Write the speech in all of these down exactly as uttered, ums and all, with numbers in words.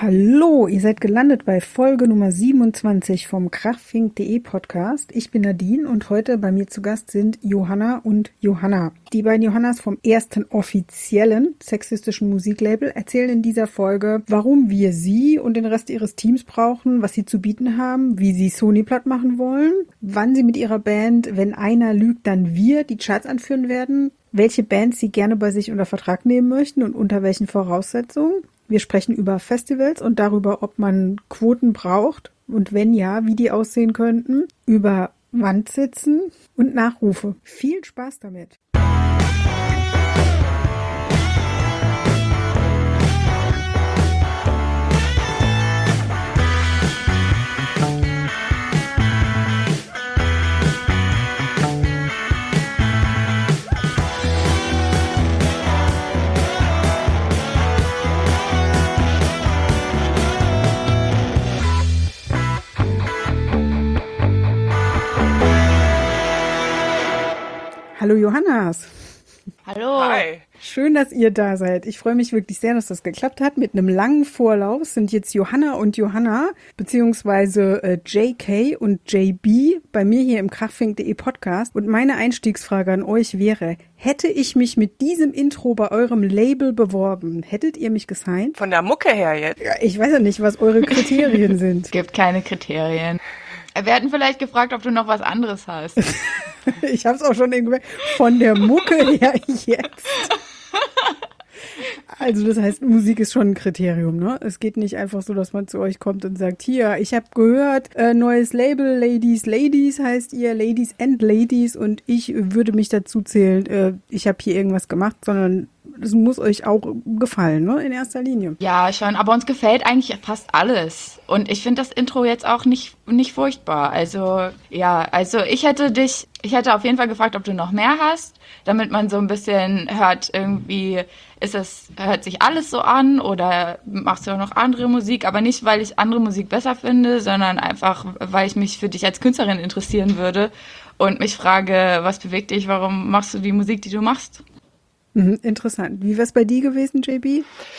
Hallo, ihr seid gelandet bei Folge Nummer siebenundzwanzig vom krachfink punkt de Podcast. Ich bin Nadine und heute bei mir zu Gast sind Johanna und Johanna. Die beiden Johannas vom ersten offiziellen sexistischen Musiklabel erzählen in dieser Folge, warum wir sie und den Rest ihres Teams brauchen, was sie zu bieten haben, wie sie Sony platt machen wollen, wann sie mit ihrer Band Wenn einer lügt, dann wir die Charts anführen werden, welche Bands sie gerne bei sich unter Vertrag nehmen möchten und unter welchen Voraussetzungen. Wir sprechen über Festivals und darüber, ob man Quoten braucht und wenn ja, wie die aussehen könnten, über Wandsitzen und Nachrufe. Viel Spaß damit! Hallo Johannas. Hallo. Hi. Schön, dass ihr da seid. Ich freue mich wirklich sehr, dass das geklappt hat. Mit einem langen Vorlauf sind jetzt Johanna und Johanna beziehungsweise äh, J K und J B bei mir hier im krachfink punkt de Podcast. Und meine Einstiegsfrage an euch wäre, hätte ich mich mit diesem Intro bei eurem Label beworben, hättet ihr mich gesigned? Von der Mucke her jetzt? Ja, ich weiß ja nicht, was eure Kriterien sind. Es gibt keine Kriterien. Wir hätten vielleicht gefragt, ob du noch was anderes hast. Ich hab's auch schon irgendwie von der Mucke her jetzt. Also das heißt, Musik ist schon ein Kriterium, ne? Es geht nicht einfach so, dass man zu euch kommt und sagt, hier, ich habe gehört, äh, neues Label, Ladies, Ladies heißt ihr, Ladies and Ladies und ich würde mich dazu zählen, äh, ich habe hier irgendwas gemacht, sondern das muss euch auch gefallen, ne? In erster Linie. Ja, schon, aber uns gefällt eigentlich fast alles. Und ich finde das Intro jetzt auch nicht, nicht furchtbar. Also, ja, also ich hätte dich, ich hätte auf jeden Fall gefragt, ob du noch mehr hast, damit man so ein bisschen hört, irgendwie ist es, hört sich alles so an oder machst du auch noch andere Musik, aber nicht, weil ich andere Musik besser finde, sondern einfach, weil ich mich für dich als Künstlerin interessieren würde und mich frage, was bewegt dich, warum machst du die Musik, die du machst? Mhm, interessant. Wie wär's bei dir gewesen, J B?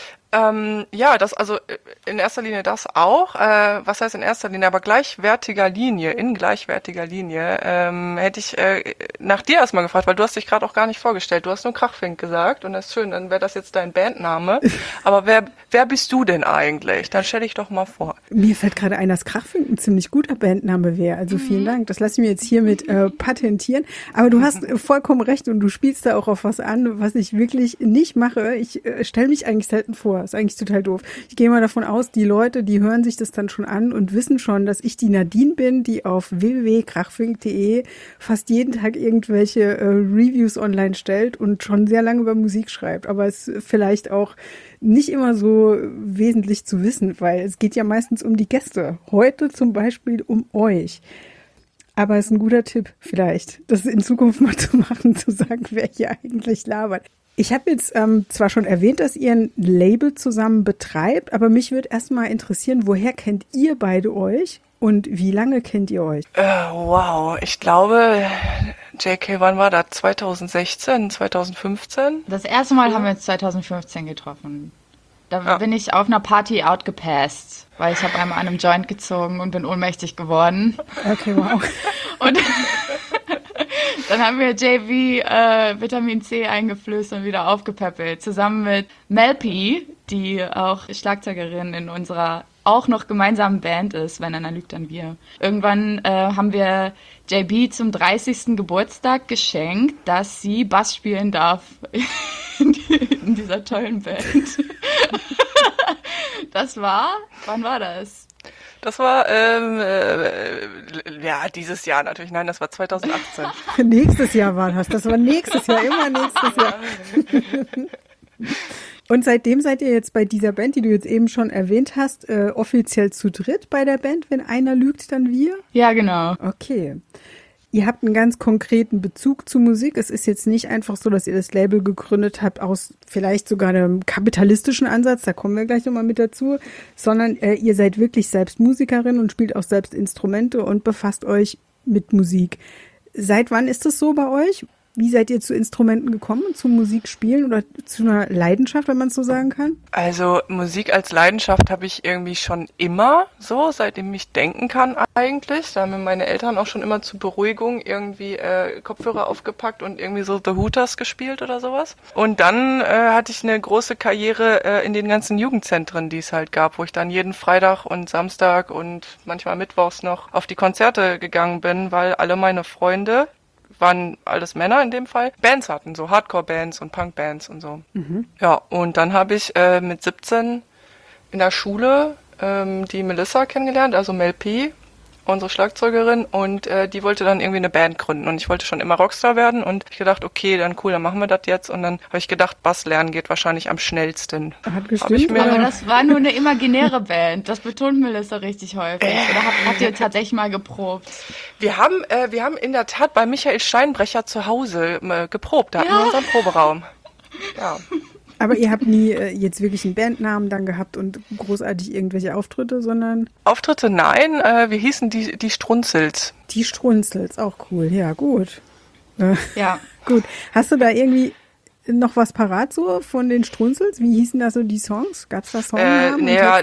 Ähm, ja, das also in erster Linie das auch. Äh, was heißt in erster Linie? Aber gleichwertiger Linie, in gleichwertiger Linie ähm, hätte ich äh, nach dir erstmal gefragt, weil du hast dich gerade auch gar nicht vorgestellt. Du hast nur Krachfink gesagt und das ist schön, dann wäre das jetzt dein Bandname. Aber wer wer bist du denn eigentlich? Dann stell dich doch mal vor. Mir fällt gerade ein, dass Krachfink ein ziemlich guter Bandname wäre. Also vielen mhm. Dank. Das lasse ich mir jetzt hiermit äh, patentieren. Aber du hast äh, vollkommen recht und du spielst da auch auf was an, was ich wirklich nicht mache. Ich äh, stelle mich eigentlich selten vor. Ist eigentlich total doof. Ich gehe mal davon aus, die Leute, die hören sich das dann schon an und wissen schon, dass ich die Nadine bin, die auf w w w punkt krachfink punkt de fast jeden Tag irgendwelche äh, Reviews online stellt und schon sehr lange über Musik schreibt. Aber es ist vielleicht auch nicht immer so wesentlich zu wissen, weil es geht ja meistens um die Gäste. Heute zum Beispiel um euch. Aber es ist ein guter Tipp vielleicht, das in Zukunft mal zu machen, zu sagen, wer hier eigentlich labert. Ich habe jetzt ähm, zwar schon erwähnt, dass ihr ein Label zusammen betreibt, aber mich würde erstmal interessieren, woher kennt ihr beide euch und wie lange kennt ihr euch? Äh, wow, ich glaube, J K, wann war das? zwanzig sechzehn, zwanzig fünfzehn? Das erste Mal ja. haben wir uns zwanzig fünfzehn getroffen. Da ja. bin ich auf einer Party outgepasst, weil ich habe einmal an einem Joint gezogen und bin ohnmächtig geworden. Okay, wow. Und dann haben wir J B äh, Vitamin C eingeflößt und wieder aufgepäppelt. Zusammen mit Melpi, die auch Schlagzeugerin in unserer auch noch gemeinsamen Band ist, wenn einer lügt, dann wir. Irgendwann äh, haben wir J B zum dreißigsten Geburtstag geschenkt, dass sie Bass spielen darf in, die, in dieser tollen Band. Das war, wann war das? Das war, ähm, äh, ja, dieses Jahr natürlich. Nein, das war zwanzig achtzehn. Nächstes Jahr war das. Das war nächstes Jahr, immer nächstes Jahr. Und seitdem seid ihr jetzt bei dieser Band, die du jetzt eben schon erwähnt hast, äh, offiziell zu dritt bei der Band. Wenn einer lügt, dann wir? Ja, genau. Okay. Ihr habt einen ganz konkreten Bezug zu Musik. Es ist jetzt nicht einfach so, dass ihr das Label gegründet habt aus vielleicht sogar einem kapitalistischen Ansatz, da kommen wir gleich nochmal mit dazu, sondern äh, ihr seid wirklich selbst Musikerin und spielt auch selbst Instrumente und befasst euch mit Musik. Seit wann ist das so bei euch? Wie seid ihr zu Instrumenten gekommen, zum Musikspielen oder zu einer Leidenschaft, wenn man es so sagen kann? Also Musik als Leidenschaft habe ich irgendwie schon immer so, seitdem ich denken kann eigentlich. Da haben mir meine Eltern auch schon immer zur Beruhigung irgendwie äh, Kopfhörer aufgepackt und irgendwie so The Hooters gespielt oder sowas. Und dann äh, hatte ich eine große Karriere äh, in den ganzen Jugendzentren, die es halt gab, wo ich dann jeden Freitag und Samstag und manchmal mittwochs noch auf die Konzerte gegangen bin, weil alle meine Freunde, waren alles Männer in dem Fall, Bands hatten, so Hardcore-Bands und Punk-Bands und so. Mhm. Ja, und dann habe ich äh, mit siebzehn in der Schule ähm, die Melissa kennengelernt, also Mel P., unsere Schlagzeugerin, und äh, die wollte dann irgendwie eine Band gründen und ich wollte schon immer Rockstar werden und ich gedacht, okay, dann cool, dann machen wir das jetzt und dann habe ich gedacht, Bass lernen geht wahrscheinlich am schnellsten. Hat gestimmt, mir aber das war nur eine imaginäre Band, das betont Melissa richtig häufig. Äh. Oder habt, habt ihr tatsächlich mal geprobt? Wir haben, äh, wir haben in der Tat bei Michael Steinbrecher zu Hause äh, geprobt, da hatten ja. wir unseren Proberaum. Ja. Aber ihr habt nie äh, jetzt wirklich einen Bandnamen dann gehabt und großartig irgendwelche Auftritte, sondern... Auftritte, nein. Äh, wir hießen die, die Strunzels. Die Strunzels, auch cool. Ja, gut. Äh, ja. Gut. Hast du da irgendwie noch was parat so von den Strunzels? Wie hießen da so die Songs? Gab's da Songnamen? Äh, naja,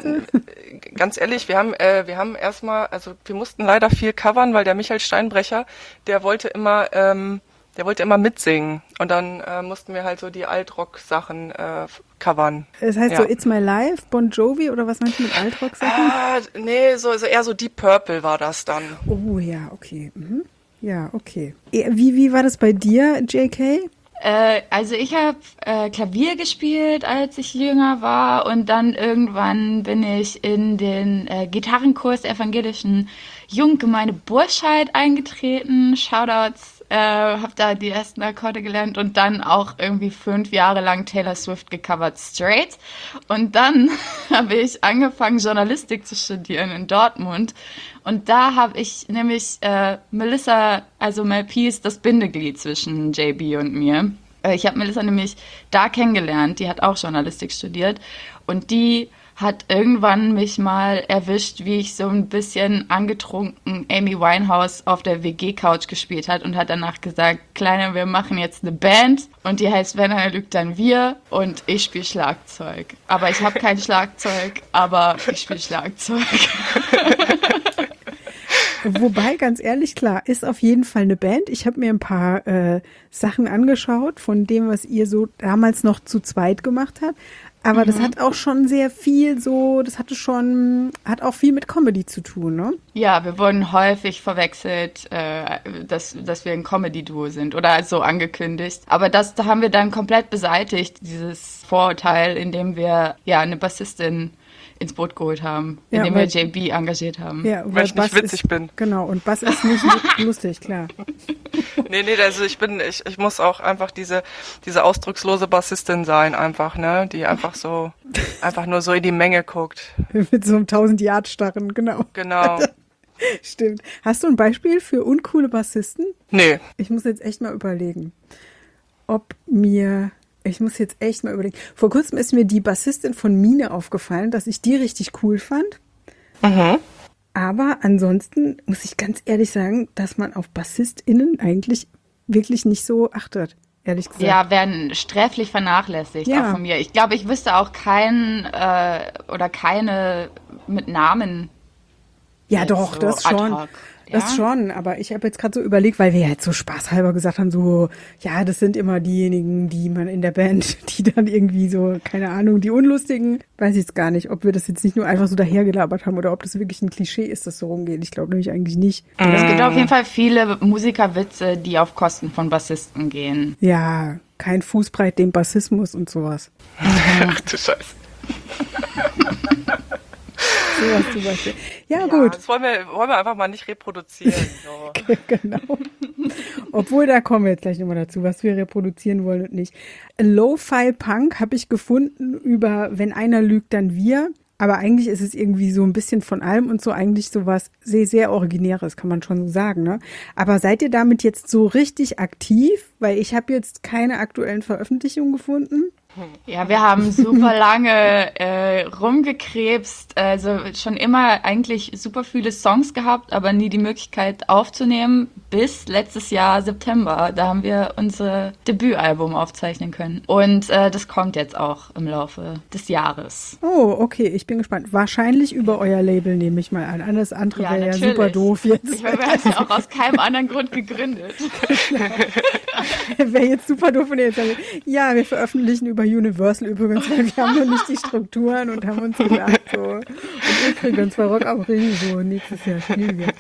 ganz ehrlich, wir haben, äh, wir haben erstmal, also wir mussten leider viel covern, weil der Michael Steinbrecher, der wollte immer... Ähm, Der wollte immer mitsingen und dann äh, mussten wir halt so die Altrock-Sachen äh, covern. Das heißt ja. so It's My Life, Bon Jovi oder was meinst du mit Altrock-Sachen? Ah, nee, so, so eher so Deep Purple war das dann. Oh ja, okay. Mhm. Ja, okay. Wie, wie war das bei dir, J K? Äh, also ich habe äh, Klavier gespielt, als ich jünger war und dann irgendwann bin ich in den äh, Gitarrenkurs der evangelischen Junggemeinde Burscheid eingetreten. Shoutouts. Äh, habe da die ersten Akkorde gelernt und dann auch irgendwie fünf Jahre lang Taylor Swift gecovert straight. Und dann habe ich angefangen, Journalistik zu studieren in Dortmund. Und da habe ich nämlich äh, Melissa, also Mel P ist das Bindeglied zwischen J B und mir. Äh, ich habe Melissa nämlich da kennengelernt, die hat auch Journalistik studiert. Und die hat irgendwann mich mal erwischt, wie ich so ein bisschen angetrunken Amy Winehouse auf der W G-Couch gespielt hat und hat danach gesagt, Kleine, wir machen jetzt eine Band und die heißt Wenn einer lügt, dann wir und ich spiele Schlagzeug. Aber ich habe kein Schlagzeug, aber ich spiele Schlagzeug. Wobei, ganz ehrlich, klar, ist auf jeden Fall eine Band. Ich habe mir ein paar äh, Sachen angeschaut von dem, was ihr so damals noch zu zweit gemacht habt. Aber mhm. das hat auch schon sehr viel so, das hatte schon, hat auch viel mit Comedy zu tun, ne? Ja, wir wurden häufig verwechselt, äh, dass, dass wir ein Comedy-Duo sind oder so angekündigt. Aber das da haben wir dann komplett beseitigt, dieses Vorurteil, indem wir ja eine Bassistin ins Boot geholt haben, ja, indem weil, wir J B engagiert haben. Ja, weil, weil ich nicht witzig ist, bin. Genau, und Bass ist nicht lustig, klar. Nee, nee, also ich bin, ich, ich muss auch einfach diese, diese ausdruckslose Bassistin sein, einfach, ne, die einfach so, einfach nur so in die Menge guckt. Mit so einem tausend-Yard-Starren, genau. Genau. Stimmt. Hast du ein Beispiel für uncoole Bassisten? Nee. Ich muss jetzt echt mal überlegen, ob mir... Ich muss jetzt echt mal überlegen. Vor kurzem ist mir die Bassistin von Mine aufgefallen, dass ich die richtig cool fand. Mhm. Aber ansonsten muss ich ganz ehrlich sagen, dass man auf BassistInnen eigentlich wirklich nicht so achtet, ehrlich gesagt. Ja, werden sträflich vernachlässigt, ja. auch von mir. Ich glaube, ich wüsste auch keinen äh, oder keine mit Namen. Ja, doch, so das schon. hoc. Das ja? schon, aber ich habe jetzt gerade so überlegt, weil wir jetzt so spaßhalber gesagt haben, so, ja, das sind immer diejenigen, die man in der Band, die dann irgendwie so, keine Ahnung, die Unlustigen, weiß ich jetzt gar nicht, ob wir das jetzt nicht nur einfach so dahergelabert haben oder ob das wirklich ein Klischee ist, das so rumgeht. Ich glaube nämlich eigentlich nicht. Es gibt auf jeden Fall viele Musikerwitze, die auf Kosten von Bassisten gehen. Ja, kein Fußbreit dem Bassismus und sowas. Ach du Scheiße. Sowas zum Beispiel. Ja, ja, gut. Das wollen wir, wollen wir einfach mal nicht reproduzieren. So. Genau. Obwohl, da kommen wir jetzt gleich nochmal dazu, was wir reproduzieren wollen und nicht. Lo-Fi-Punk habe ich gefunden über Wenn einer lügt, dann wir. Aber eigentlich ist es irgendwie so ein bisschen von allem und so eigentlich sowas sehr, sehr Originäres, kann man schon so sagen, ne? Aber seid ihr damit jetzt so richtig aktiv? Weil ich habe jetzt keine aktuellen Veröffentlichungen gefunden. Ja, wir haben super lange äh, rumgekrebst, also schon immer eigentlich super viele Songs gehabt, aber nie die Möglichkeit aufzunehmen, bis letztes Jahr September. Da haben wir unser Debütalbum aufzeichnen können. Und äh, das kommt jetzt auch im Laufe des Jahres. Oh, okay, ich bin gespannt. Wahrscheinlich über euer Label, nehme ich mal an. Alles andere Ja, wäre ja natürlich. super doof jetzt. Ich meine, wir haben es ja auch aus keinem anderen Grund gegründet. Wäre jetzt super doof, wenn ihr jetzt sagt, ja, wir veröffentlichen über Universal übrigens, weil wir haben noch nicht die Strukturen und haben uns gedacht, so, und übrigens bei Rock am Ring, so, nächstes Jahr spielen wir.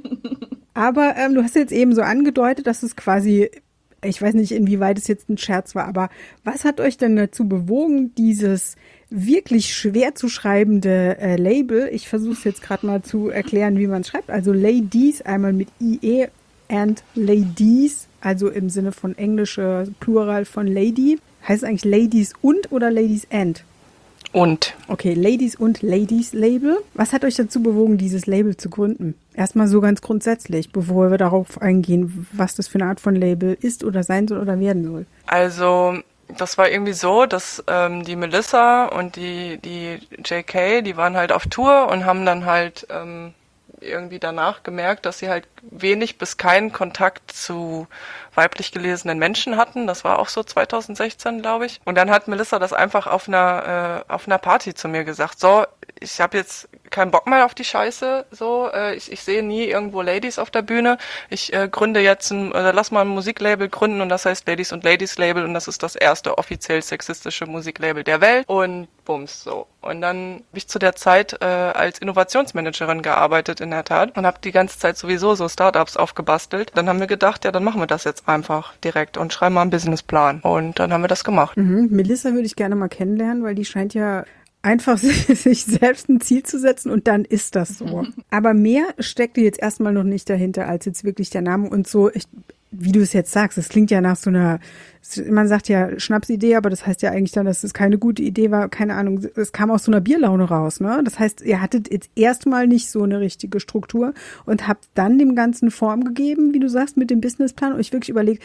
Aber ähm, du hast jetzt eben so angedeutet, dass es quasi, ich weiß nicht, inwieweit es jetzt ein Scherz war, aber was hat euch denn dazu bewogen, dieses wirklich schwer zu schreibende äh, Label, ich versuche es jetzt gerade mal zu erklären, wie man es schreibt, also Ladies, einmal mit I E and Ladies, also im Sinne von englischer Plural von Lady. Heißt es eigentlich Ladies und oder Ladies and? Und. Okay, Ladies und Ladies Label. Was hat euch dazu bewogen, dieses Label zu gründen? Erstmal so ganz grundsätzlich, bevor wir darauf eingehen, was das für eine Art von Label ist oder sein soll oder werden soll. Also, das war irgendwie so, dass ähm, die Melissa und die, die J K, die waren halt auf Tour und haben dann halt ähm, irgendwie danach gemerkt, dass sie halt wenig bis keinen Kontakt zu weiblich gelesenen Menschen hatten. Das war auch so zwanzig sechzehn, glaube ich. Und dann hat Melissa das einfach auf einer äh, auf einer Party zu mir gesagt. So, ich habe jetzt keinen Bock mehr auf die Scheiße. So, äh, ich, ich sehe nie irgendwo Ladies auf der Bühne. Ich äh, gründe jetzt ein, oder lass mal ein Musiklabel gründen und das heißt Ladies und Ladies Label und das ist das erste offiziell sexistische Musiklabel der Welt. Und bums, so. Und dann habe ich zu der Zeit äh, als Innovationsmanagerin gearbeitet in der Tat und habe die ganze Zeit sowieso so Startups aufgebastelt. Dann haben wir gedacht, ja, dann machen wir das jetzt einfach direkt und schreiben mal einen Businessplan. Und dann haben wir das gemacht. Mhm. Melissa würde ich gerne mal kennenlernen, weil die scheint ja einfach sich selbst ein Ziel zu setzen und dann ist das so. Aber mehr steckte jetzt erstmal noch nicht dahinter als jetzt wirklich der Name und so, ich, wie du es jetzt sagst, es klingt ja nach so einer, man sagt ja Schnapsidee, aber das heißt ja eigentlich dann, dass es keine gute Idee war, keine Ahnung, es kam aus so einer Bierlaune raus, ne? Das heißt, ihr hattet jetzt erstmal nicht so eine richtige Struktur und habt dann dem Ganzen Form gegeben, wie du sagst, mit dem Businessplan und euch wirklich überlegt,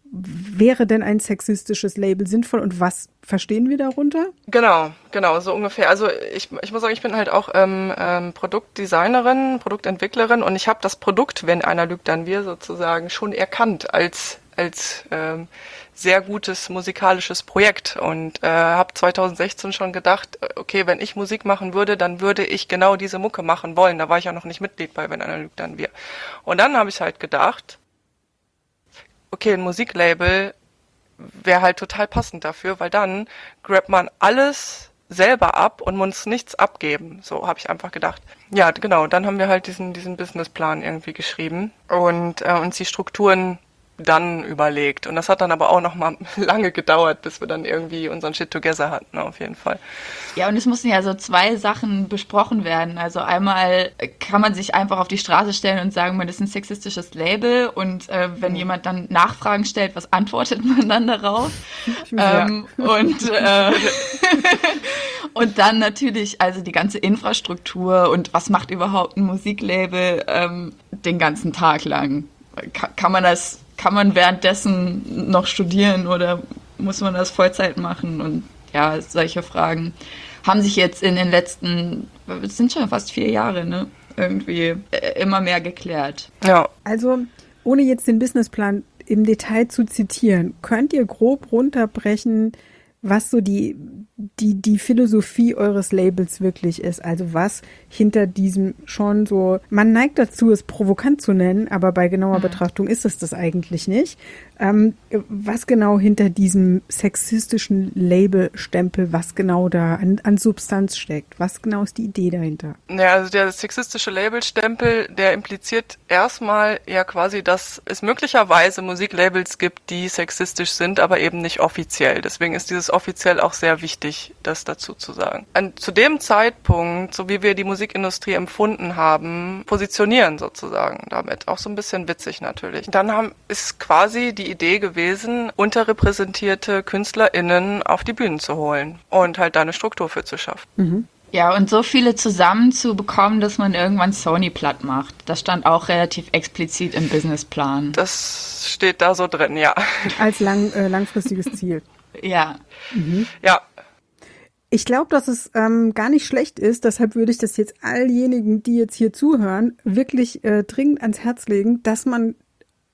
wäre denn ein sexistisches Label sinnvoll und was verstehen wir darunter? Genau, genau, so ungefähr. Also ich, ich muss sagen, ich bin halt auch ähm, ähm, Produktdesignerin, Produktentwicklerin und ich habe das Produkt, wenn einer lügt, dann wir sozusagen schon erkannt als als ähm, sehr gutes musikalisches Projekt und äh, habe zwanzig sechzehn schon gedacht, okay, wenn ich Musik machen würde, dann würde ich genau diese Mucke machen wollen. Da war ich ja noch nicht Mitglied bei Wenn einer lügt, dann wir. Und dann habe ich halt gedacht, okay, ein Musiklabel wäre halt total passend dafür, weil dann grabt man alles selber ab und muss nichts abgeben. So habe ich einfach gedacht. Ja, genau, dann haben wir halt diesen diesen Businessplan irgendwie geschrieben und äh, uns die Strukturen dann überlegt. Und das hat dann aber auch noch mal lange gedauert, bis wir dann irgendwie unseren Shit together hatten, auf jeden Fall. Ja, und es mussten ja so zwei Sachen besprochen werden. Also einmal kann man sich einfach auf die Straße stellen und sagen, man ist ein sexistisches Label und äh, wenn mhm. jemand dann Nachfragen stellt, was antwortet man dann darauf? Ja. Ähm, und äh, und dann natürlich also die ganze Infrastruktur und was macht überhaupt ein Musiklabel ähm, den ganzen Tag lang? Ka- kann man das Kann man währenddessen noch studieren oder muss man das Vollzeit machen? Und ja, solche Fragen haben sich jetzt in den letzten, es sind schon fast vier Jahre, ne, irgendwie immer mehr geklärt. Ja. Also, ohne jetzt den Businessplan im Detail zu zitieren, könnt ihr grob runterbrechen, was so die, die, die Philosophie eures Labels wirklich ist. Also was hinter diesem schon so, man neigt dazu, es provokant zu nennen, aber bei genauer mhm. Betrachtung ist es das eigentlich nicht. Ähm, was genau hinter diesem sexistischen Labelstempel, was genau da an, an Substanz steckt? Was genau ist die Idee dahinter? Ja, also der sexistische Labelstempel, der impliziert erstmal ja quasi, dass es möglicherweise Musiklabels gibt, die sexistisch sind, aber eben nicht offiziell. Deswegen ist dieses offiziell auch sehr wichtig, das dazu zu sagen. An, zu dem Zeitpunkt, so wie wir die Musikindustrie empfunden haben, positionieren sozusagen damit. Auch so ein bisschen witzig natürlich. Dann haben, ist quasi die Idee gewesen, unterrepräsentierte KünstlerInnen auf die Bühnen zu holen und halt da eine Struktur für zu schaffen. Mhm. Ja, und so viele zusammen zu bekommen, dass man irgendwann Sony platt macht. Das stand auch relativ explizit im Businessplan. Das steht da so drin, ja. Als lang, äh, langfristiges Ziel. Ja. Mhm. Ja. Ich glaube, dass es ähm, gar nicht schlecht ist, deshalb würde ich das jetzt alljenigen, die jetzt hier zuhören, wirklich äh, dringend ans Herz legen, dass man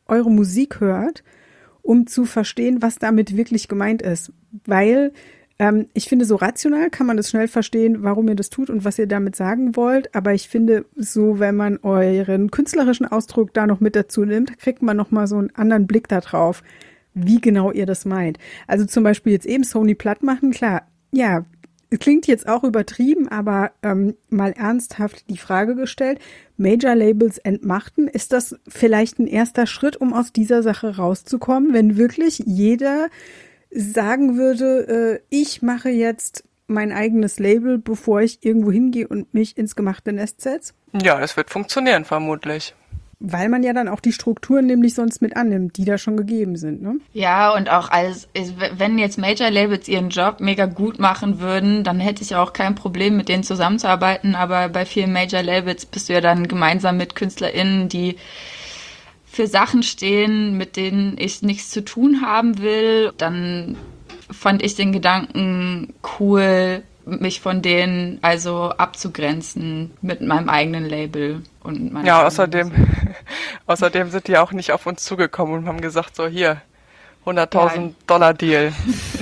eure Musik hört, um zu verstehen, was damit wirklich gemeint ist. Weil ähm, ich finde, so rational kann man das schnell verstehen, warum ihr das tut und was ihr damit sagen wollt. Aber ich finde, so wenn man euren künstlerischen Ausdruck da noch mit dazu nimmt, kriegt man nochmal so einen anderen Blick da drauf, wie genau ihr das meint. Also zum Beispiel jetzt eben Sony platt machen, klar, ja, es klingt jetzt auch übertrieben, aber ähm, mal ernsthaft die Frage gestellt, Major-Labels entmachten, ist das vielleicht ein erster Schritt, um aus dieser Sache rauszukommen, wenn wirklich jeder sagen würde, äh, ich mache jetzt mein eigenes Label, bevor ich irgendwo hingehe und mich ins gemachte Nest setze? Ja, das wird funktionieren, vermutlich. Weil man ja dann auch die Strukturen nämlich sonst mit annimmt, die da schon gegeben sind, ne? Ja, und auch als, wenn jetzt Major-Labels ihren Job mega gut machen würden, dann hätte ich auch kein Problem, mit denen zusammenzuarbeiten, aber bei vielen Major-Labels bist du ja dann gemeinsam mit KünstlerInnen, die für Sachen stehen, mit denen ich nichts zu tun haben will. Dann fand ich den Gedanken cool, mich von denen also abzugrenzen mit meinem eigenen Label und meinem Ja, außerdem, außerdem sind die auch nicht auf uns zugekommen und haben gesagt, so hier, hunderttausend Dollar Deal.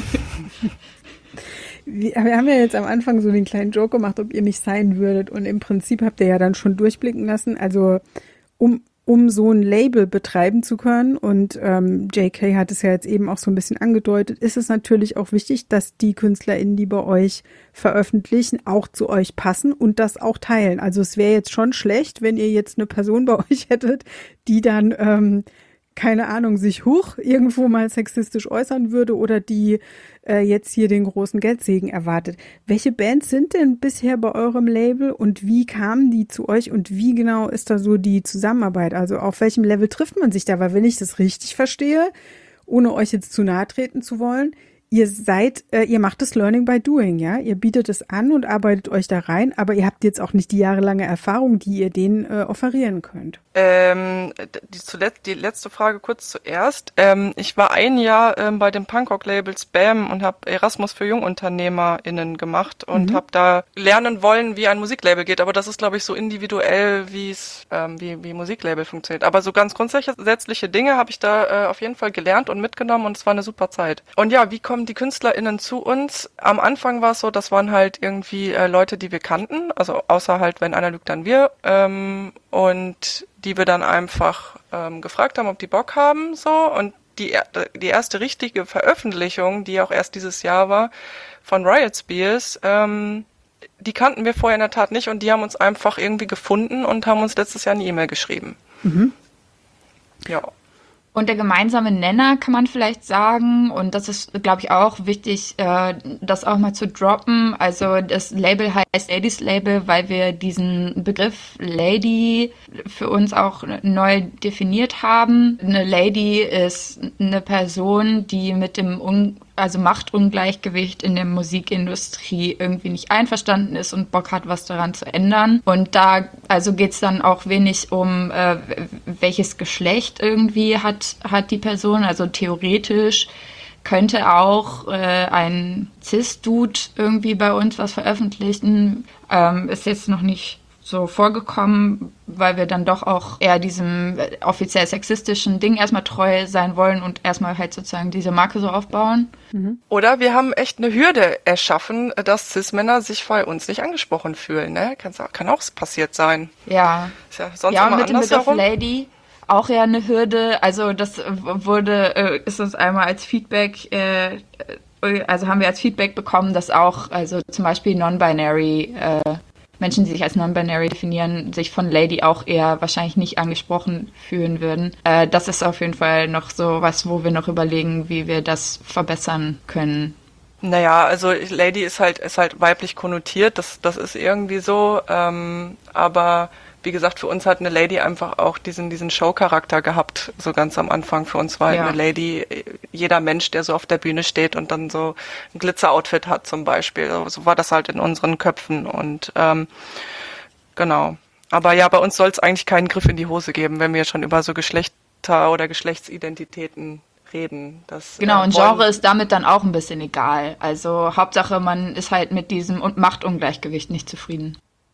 Wir haben ja jetzt am Anfang so den kleinen Joke gemacht, ob ihr nicht sein würdet, und im Prinzip habt ihr ja dann schon durchblicken lassen, also um um so ein Label betreiben zu können, und ähm, J K hat es ja jetzt eben auch so ein bisschen angedeutet, ist es natürlich auch wichtig, dass die KünstlerInnen, die bei euch veröffentlichen, auch zu euch passen und das auch teilen. Also es wäre jetzt schon schlecht, wenn ihr jetzt eine Person bei euch hättet, die dann, ähm, keine Ahnung, sich hoch irgendwo mal sexistisch äußern würde oder die äh, jetzt hier den großen Geldsegen erwartet. Welche Bands sind denn bisher bei eurem Label und wie kamen die zu euch und wie genau ist da so die Zusammenarbeit? Also auf welchem Level trifft man sich da? Weil wenn ich das richtig verstehe, ohne euch jetzt zu nahe treten zu wollen, ihr seid, äh, ihr macht das Learning by Doing, ja? Ihr bietet es an und arbeitet euch da rein, aber ihr habt jetzt auch nicht die jahrelange Erfahrung, die ihr denen äh, offerieren könnt. Ähm, die, zuletzt, die letzte Frage kurz zuerst. Ähm, ich war ein Jahr ähm, bei dem Punkrock-Label Spam und habe Erasmus für JungunternehmerInnen gemacht und mhm. habe da lernen wollen, wie ein Musiklabel geht. Aber das ist, glaube ich, so individuell, wie es ähm, wie wie Musiklabel funktioniert. Aber so ganz grundsätzliche Dinge habe ich da äh, auf jeden Fall gelernt und mitgenommen und es war eine super Zeit. Und ja, wie kommen die KünstlerInnen zu uns? Am Anfang war es so, das waren halt irgendwie äh, Leute, die wir kannten, also außer halt, wenn einer lügt, dann wir. Ähm, und die wir dann einfach ähm, gefragt haben, ob die Bock haben, so. Und die die erste richtige Veröffentlichung, die auch erst dieses Jahr war, von Riot Spears, ähm, die kannten wir vorher in der Tat nicht und die haben uns einfach irgendwie gefunden und haben uns letztes Jahr eine E-Mail geschrieben. Mhm. Ja. Und der gemeinsame Nenner kann man vielleicht sagen, und das ist, glaube ich, auch wichtig, äh, das auch mal zu droppen. Also das Label heißt Ladies Label, weil wir diesen Begriff Lady für uns auch neu definiert haben. Eine Lady ist eine Person, die mit dem Un- also Machtungleichgewicht in der Musikindustrie irgendwie nicht einverstanden ist und Bock hat, was daran zu ändern. Und da also geht's dann auch wenig um, äh, welches Geschlecht irgendwie hat, hat die Person. Also theoretisch könnte auch äh, ein Cis-Dude irgendwie bei uns was veröffentlichen. Ähm, ist jetzt noch nicht so vorgekommen, weil wir dann doch auch eher diesem offiziell sexistischen Ding erstmal treu sein wollen und erstmal halt sozusagen diese Marke so aufbauen. Mhm. Oder wir haben echt eine Hürde erschaffen, dass Cis-Männer sich bei uns nicht angesprochen fühlen, ne? Kann, kann auch passiert sein. Ja. Ist ja sonst ja, immer mit dem Begriff andersherum. Lady auch ja eine Hürde. Also das wurde, äh, ist uns einmal als Feedback, äh, also haben wir als Feedback bekommen, dass auch, also zum Beispiel non-binary äh, Menschen, die sich als non-binary definieren, sich von Lady auch eher wahrscheinlich nicht angesprochen fühlen würden. Äh, das ist auf jeden Fall noch so was, wo wir noch überlegen, wie wir das verbessern können. Naja, also Lady ist halt ist halt weiblich konnotiert, das das ist irgendwie so, ähm, aber wie gesagt, für uns hat eine Lady einfach auch diesen diesen Show-Charakter gehabt, so ganz am Anfang. Für uns war ja. eine Lady jeder Mensch, der so auf der Bühne steht und dann so ein Glitzer-Outfit hat zum Beispiel. So war das halt in unseren Köpfen und ähm, genau. Aber ja, bei uns soll es eigentlich keinen Griff in die Hose geben, wenn wir schon über so Geschlechter oder Geschlechtsidentitäten reden. Das, genau, äh, und wollen- Genre ist damit dann auch ein bisschen egal. Also Hauptsache, man ist halt mit diesem Machtungleichgewicht nicht zufrieden.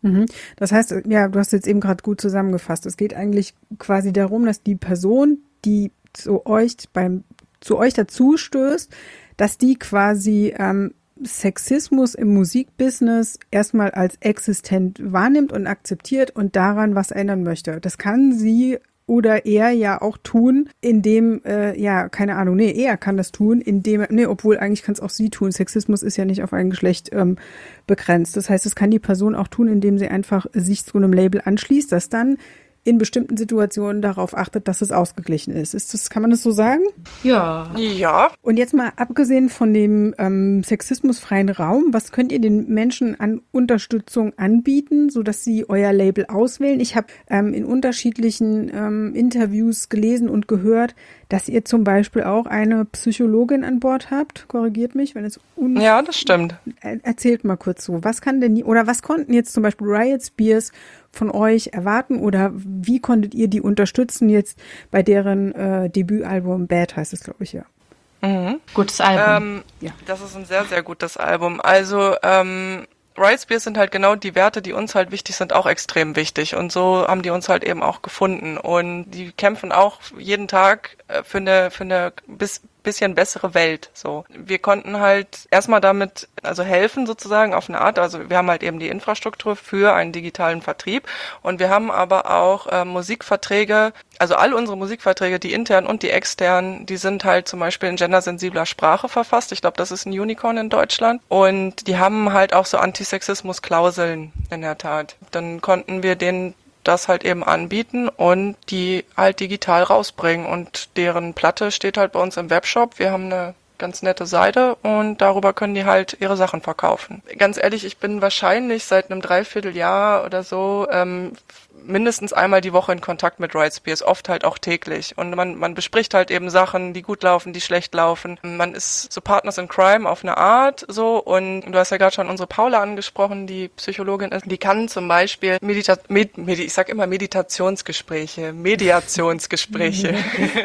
Mhm. Das heißt, ja, du hast jetzt eben gerade gut zusammengefasst. Es geht eigentlich quasi darum, dass die Person, die zu euch beim zu euch dazu stößt, dass die quasi ähm, Sexismus im Musikbusiness erstmal als existent wahrnimmt und akzeptiert und daran was ändern möchte. Das kann sie oder er ja auch tun, indem, äh, ja, keine Ahnung, nee, er kann das tun, indem, nee, obwohl eigentlich kann es auch sie tun. Sexismus ist ja nicht auf ein Geschlecht ähm, begrenzt. Das heißt, es kann die Person auch tun, indem sie einfach sich zu einem Label anschließt, das dann in bestimmten Situationen darauf achtet, dass es ausgeglichen ist. Ist das, kann man das so sagen? Ja. Ja. Und jetzt mal abgesehen von dem ähm, sexismusfreien Raum, was könnt ihr den Menschen an Unterstützung anbieten, sodass sie euer Label auswählen? Ich habe ähm, in unterschiedlichen ähm, Interviews gelesen und gehört, dass ihr zum Beispiel auch eine Psychologin an Bord habt. Korrigiert mich, wenn es un... Ja, das stimmt. Er, erzählt mal kurz so. Was kann denn, oder was konnten jetzt zum Beispiel Riot Spears von euch erwarten oder wie konntet ihr die unterstützen jetzt bei deren äh, Debütalbum Bad heißt es, glaube ich, ja. Mhm. Gutes Album. Ähm, Ja. Das ist ein sehr, sehr gutes Album. Also, ähm, Riot Spears sind halt genau die Werte, die uns halt wichtig sind, auch extrem wichtig. Und so haben die uns halt eben auch gefunden. Und die kämpfen auch jeden Tag äh, für eine, für eine bis, bisschen bessere Welt. So, wir konnten halt erstmal damit also helfen sozusagen auf eine Art. Also wir haben halt eben die Infrastruktur für einen digitalen Vertrieb und wir haben aber auch äh, Musikverträge. Also all unsere Musikverträge, die internen und die externen, die sind halt zum Beispiel in gendersensibler Sprache verfasst. Ich glaube, das ist ein Unicorn in Deutschland. Und die haben halt auch so Antisexismus-Klauseln in der Tat. Dann konnten wir denen das halt eben anbieten und die halt digital rausbringen. Und deren Platte steht halt bei uns im Webshop. Wir haben eine ganz nette Seite und darüber können die halt ihre Sachen verkaufen. Ganz ehrlich, ich bin wahrscheinlich seit einem Dreivierteljahr oder so ähm, mindestens einmal die Woche in Kontakt mit Riot Spears, oft halt auch täglich. Und man, man bespricht halt eben Sachen, die gut laufen, die schlecht laufen. Man ist so Partners in Crime auf eine Art so. Und du hast ja gerade schon unsere Paula angesprochen, die Psychologin ist. Die kann zum Beispiel Medita Med Medi ich sag immer Meditationsgespräche, Mediationsgespräche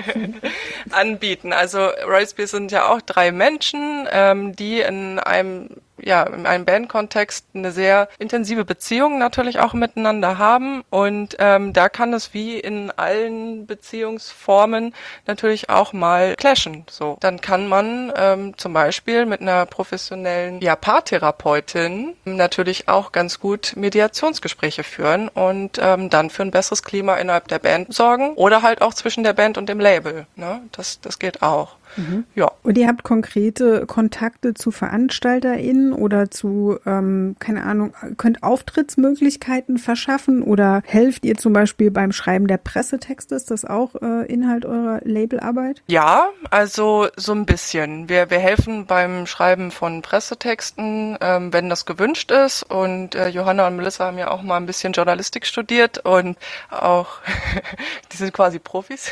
anbieten. Also Riot Spears sind ja auch drei Menschen, ähm, die in einem ja, in einem Bandkontext eine sehr intensive Beziehung natürlich auch miteinander haben und ähm, da kann es wie in allen Beziehungsformen natürlich auch mal clashen. So, dann kann man ähm, zum Beispiel mit einer professionellen ja, Paartherapeutin natürlich auch ganz gut Mediationsgespräche führen und ähm, dann für ein besseres Klima innerhalb der Band sorgen oder halt auch zwischen der Band und dem Label. Ne? Das, das geht auch. Mhm. Ja. Und ihr habt konkrete Kontakte zu VeranstalterInnen oder zu, ähm, keine Ahnung, könnt Auftrittsmöglichkeiten verschaffen oder helft ihr zum Beispiel beim Schreiben der Pressetexte? Ist das auch äh, Inhalt eurer Labelarbeit? Ja, also so ein bisschen. Wir, wir helfen beim Schreiben von Pressetexten, ähm, wenn das gewünscht ist. Und äh, Johanna und Melissa haben ja auch mal ein bisschen Journalistik studiert und auch, die sind quasi Profis.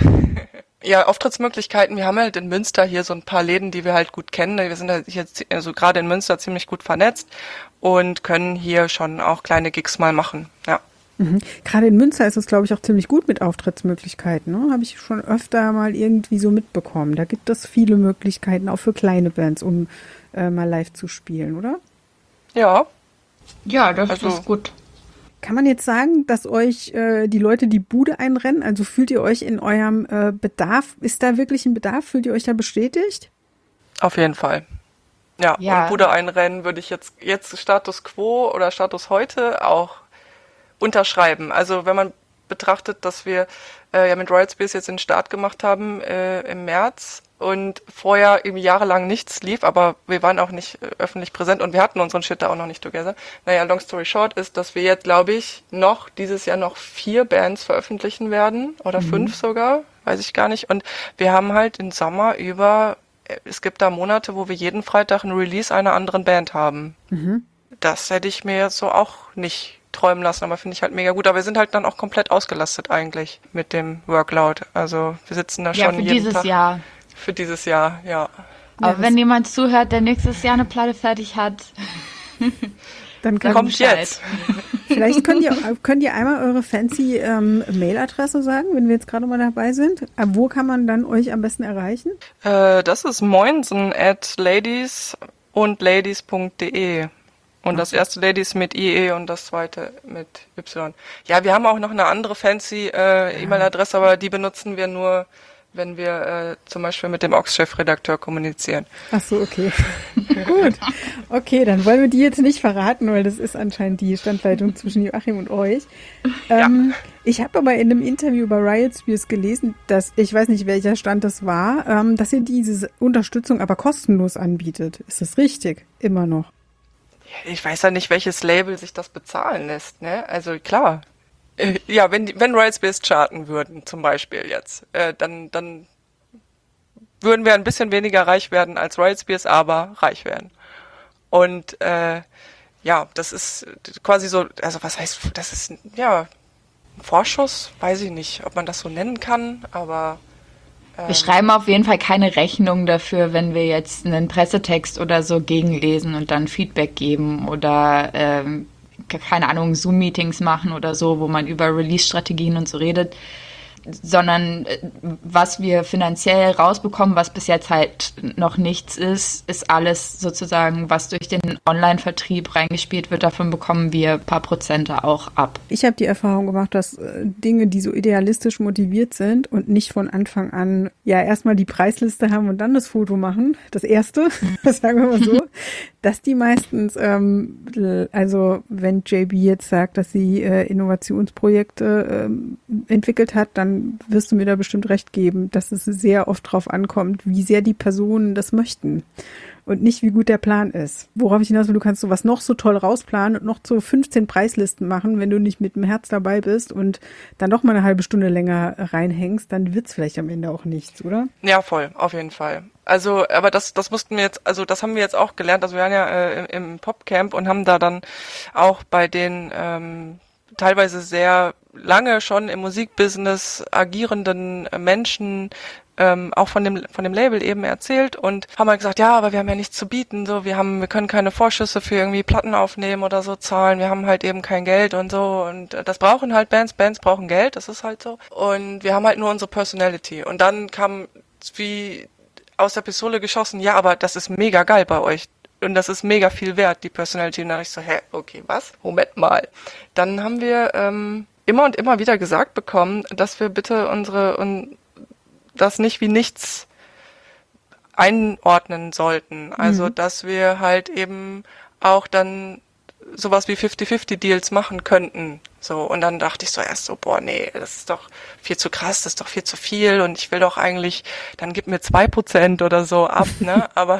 Ja, Auftrittsmöglichkeiten. Wir haben halt in Münster hier so ein paar Läden, die wir halt gut kennen. Wir sind halt jetzt also gerade in Münster ziemlich gut vernetzt und können hier schon auch kleine Gigs mal machen. Ja. Mhm. Gerade in Münster ist es, glaube ich, auch ziemlich gut mit Auftrittsmöglichkeiten. Ne? Habe ich schon öfter mal irgendwie so mitbekommen. Da gibt es viele Möglichkeiten, auch für kleine Bands, um äh, mal live zu spielen, oder? Ja. Ja, das also, ist gut. Kann man jetzt sagen, dass euch äh, die Leute die Bude einrennen? Also fühlt ihr euch in eurem äh, Bedarf, ist da wirklich ein Bedarf? Fühlt ihr euch da bestätigt? Auf jeden Fall. Ja, ja. Und Bude einrennen würde ich jetzt, jetzt Status Quo oder Status heute auch unterschreiben. Also wenn man betrachtet, dass wir äh, ja mit Riot Spears jetzt den Start gemacht haben äh, im März und vorher eben jahrelang nichts lief, aber wir waren auch nicht äh, öffentlich präsent und wir hatten unseren Shit da auch noch nicht together. Naja, long story short ist, dass wir jetzt, glaube ich, noch dieses Jahr noch vier Bands veröffentlichen werden oder mhm. fünf sogar, weiß ich gar nicht. Und wir haben halt im Sommer über, es gibt da Monate, wo wir jeden Freitag ein Release einer anderen Band haben. Mhm. Das hätte ich mir so auch nicht träumen lassen, aber finde ich halt mega gut. Aber wir sind halt dann auch komplett ausgelastet eigentlich mit dem Workload. Also wir sitzen da ja, schon für jeden dieses Tag. Jahr. Für dieses Jahr, ja. Aber ja, wenn jemand zuhört, der nächstes Jahr eine Platte fertig hat, dann kann kommt jetzt. Vielleicht könnt ihr, könnt ihr einmal eure fancy ähm, Mailadresse sagen, wenn wir jetzt gerade mal dabei sind. Wo kann man dann euch am besten erreichen? Äh, das ist moinsen at ladies und ladies punkt de. Und das erste Ladies mit I E und das zweite mit Y. Ja, wir haben auch noch eine andere fancy äh, E-Mail-Adresse, aber die benutzen wir nur, wenn wir äh, zum Beispiel mit dem Ox-Chefredakteur kommunizieren. Ach so, okay. Gut. Okay, dann wollen wir die jetzt nicht verraten, weil das ist anscheinend die Standleitung zwischen Joachim und euch. Ähm, ja. Ich habe aber in einem Interview bei Riot Spears gelesen, dass, ich weiß nicht, welcher Stand das war, ähm, dass ihr diese Unterstützung aber kostenlos anbietet. Ist das richtig? Immer noch? Ich weiß ja nicht, welches Label sich das bezahlen lässt, ne? Also klar. Ja, wenn die, wenn Riot Spears charten würden, zum Beispiel jetzt, äh, dann, dann würden wir ein bisschen weniger reich werden als Riot Spears, aber reich werden. Und äh, ja, das ist quasi so, also was heißt, das ist ja ein Vorschuss, weiß ich nicht, ob man das so nennen kann, aber wir schreiben auf jeden Fall keine Rechnung dafür, wenn wir jetzt einen Pressetext oder so gegenlesen und dann Feedback geben oder ähm, keine Ahnung, Zoom-Meetings machen oder so, wo man über Release-Strategien und so redet, sondern was wir finanziell rausbekommen, was bis jetzt halt noch nichts ist, ist alles sozusagen, was durch den Online-Vertrieb reingespielt wird. Davon bekommen wir ein paar Prozente auch ab. Ich habe die Erfahrung gemacht, dass äh, Dinge, die so idealistisch motiviert sind und nicht von Anfang an ja erstmal die Preisliste haben und dann das Foto machen, das erste, das sagen wir mal so, dass die meistens, ähm, also wenn J B jetzt sagt, dass sie äh, Innovationsprojekte äh, entwickelt hat, dann wirst du mir da bestimmt recht geben, dass es sehr oft drauf ankommt, wie sehr die Personen das möchten und nicht, wie gut der Plan ist. Worauf ich hinaus will, du kannst sowas noch so toll rausplanen und noch so fünfzehn Preislisten machen, wenn du nicht mit dem Herz dabei bist und dann noch mal eine halbe Stunde länger reinhängst, dann wird's vielleicht am Ende auch nichts, oder? Ja, voll, auf jeden Fall. Also, aber das, das mussten wir jetzt, also das haben wir jetzt auch gelernt. Also wir waren ja äh, im, im Popcamp und haben da dann auch bei den ähm, teilweise sehr lange schon im Musikbusiness agierenden Menschen ähm, auch von dem von dem Label eben erzählt und haben halt gesagt, ja, aber wir haben ja nichts zu bieten, so wir haben wir können keine Vorschüsse für irgendwie Platten aufnehmen oder so zahlen, wir haben halt eben kein Geld und so und das brauchen halt Bands, Bands brauchen Geld, das ist halt so und wir haben halt nur unsere Personality und dann kam wie aus der Pistole geschossen, ja, aber das ist mega geil bei euch. Und das ist mega viel wert, die Personality. Und dann dachte ich so, hä, okay, was? Moment mal. Dann haben wir ähm, immer und immer wieder gesagt bekommen, dass wir bitte unsere und das nicht wie nichts einordnen sollten. Also, mhm. dass wir halt eben auch dann sowas wie fifty-fifty-Deals machen könnten. So, und dann dachte ich so erst so, boah, nee, das ist doch viel zu krass, das ist doch viel zu viel und ich will doch eigentlich, dann gib mir zwei Prozent oder so ab, ne, aber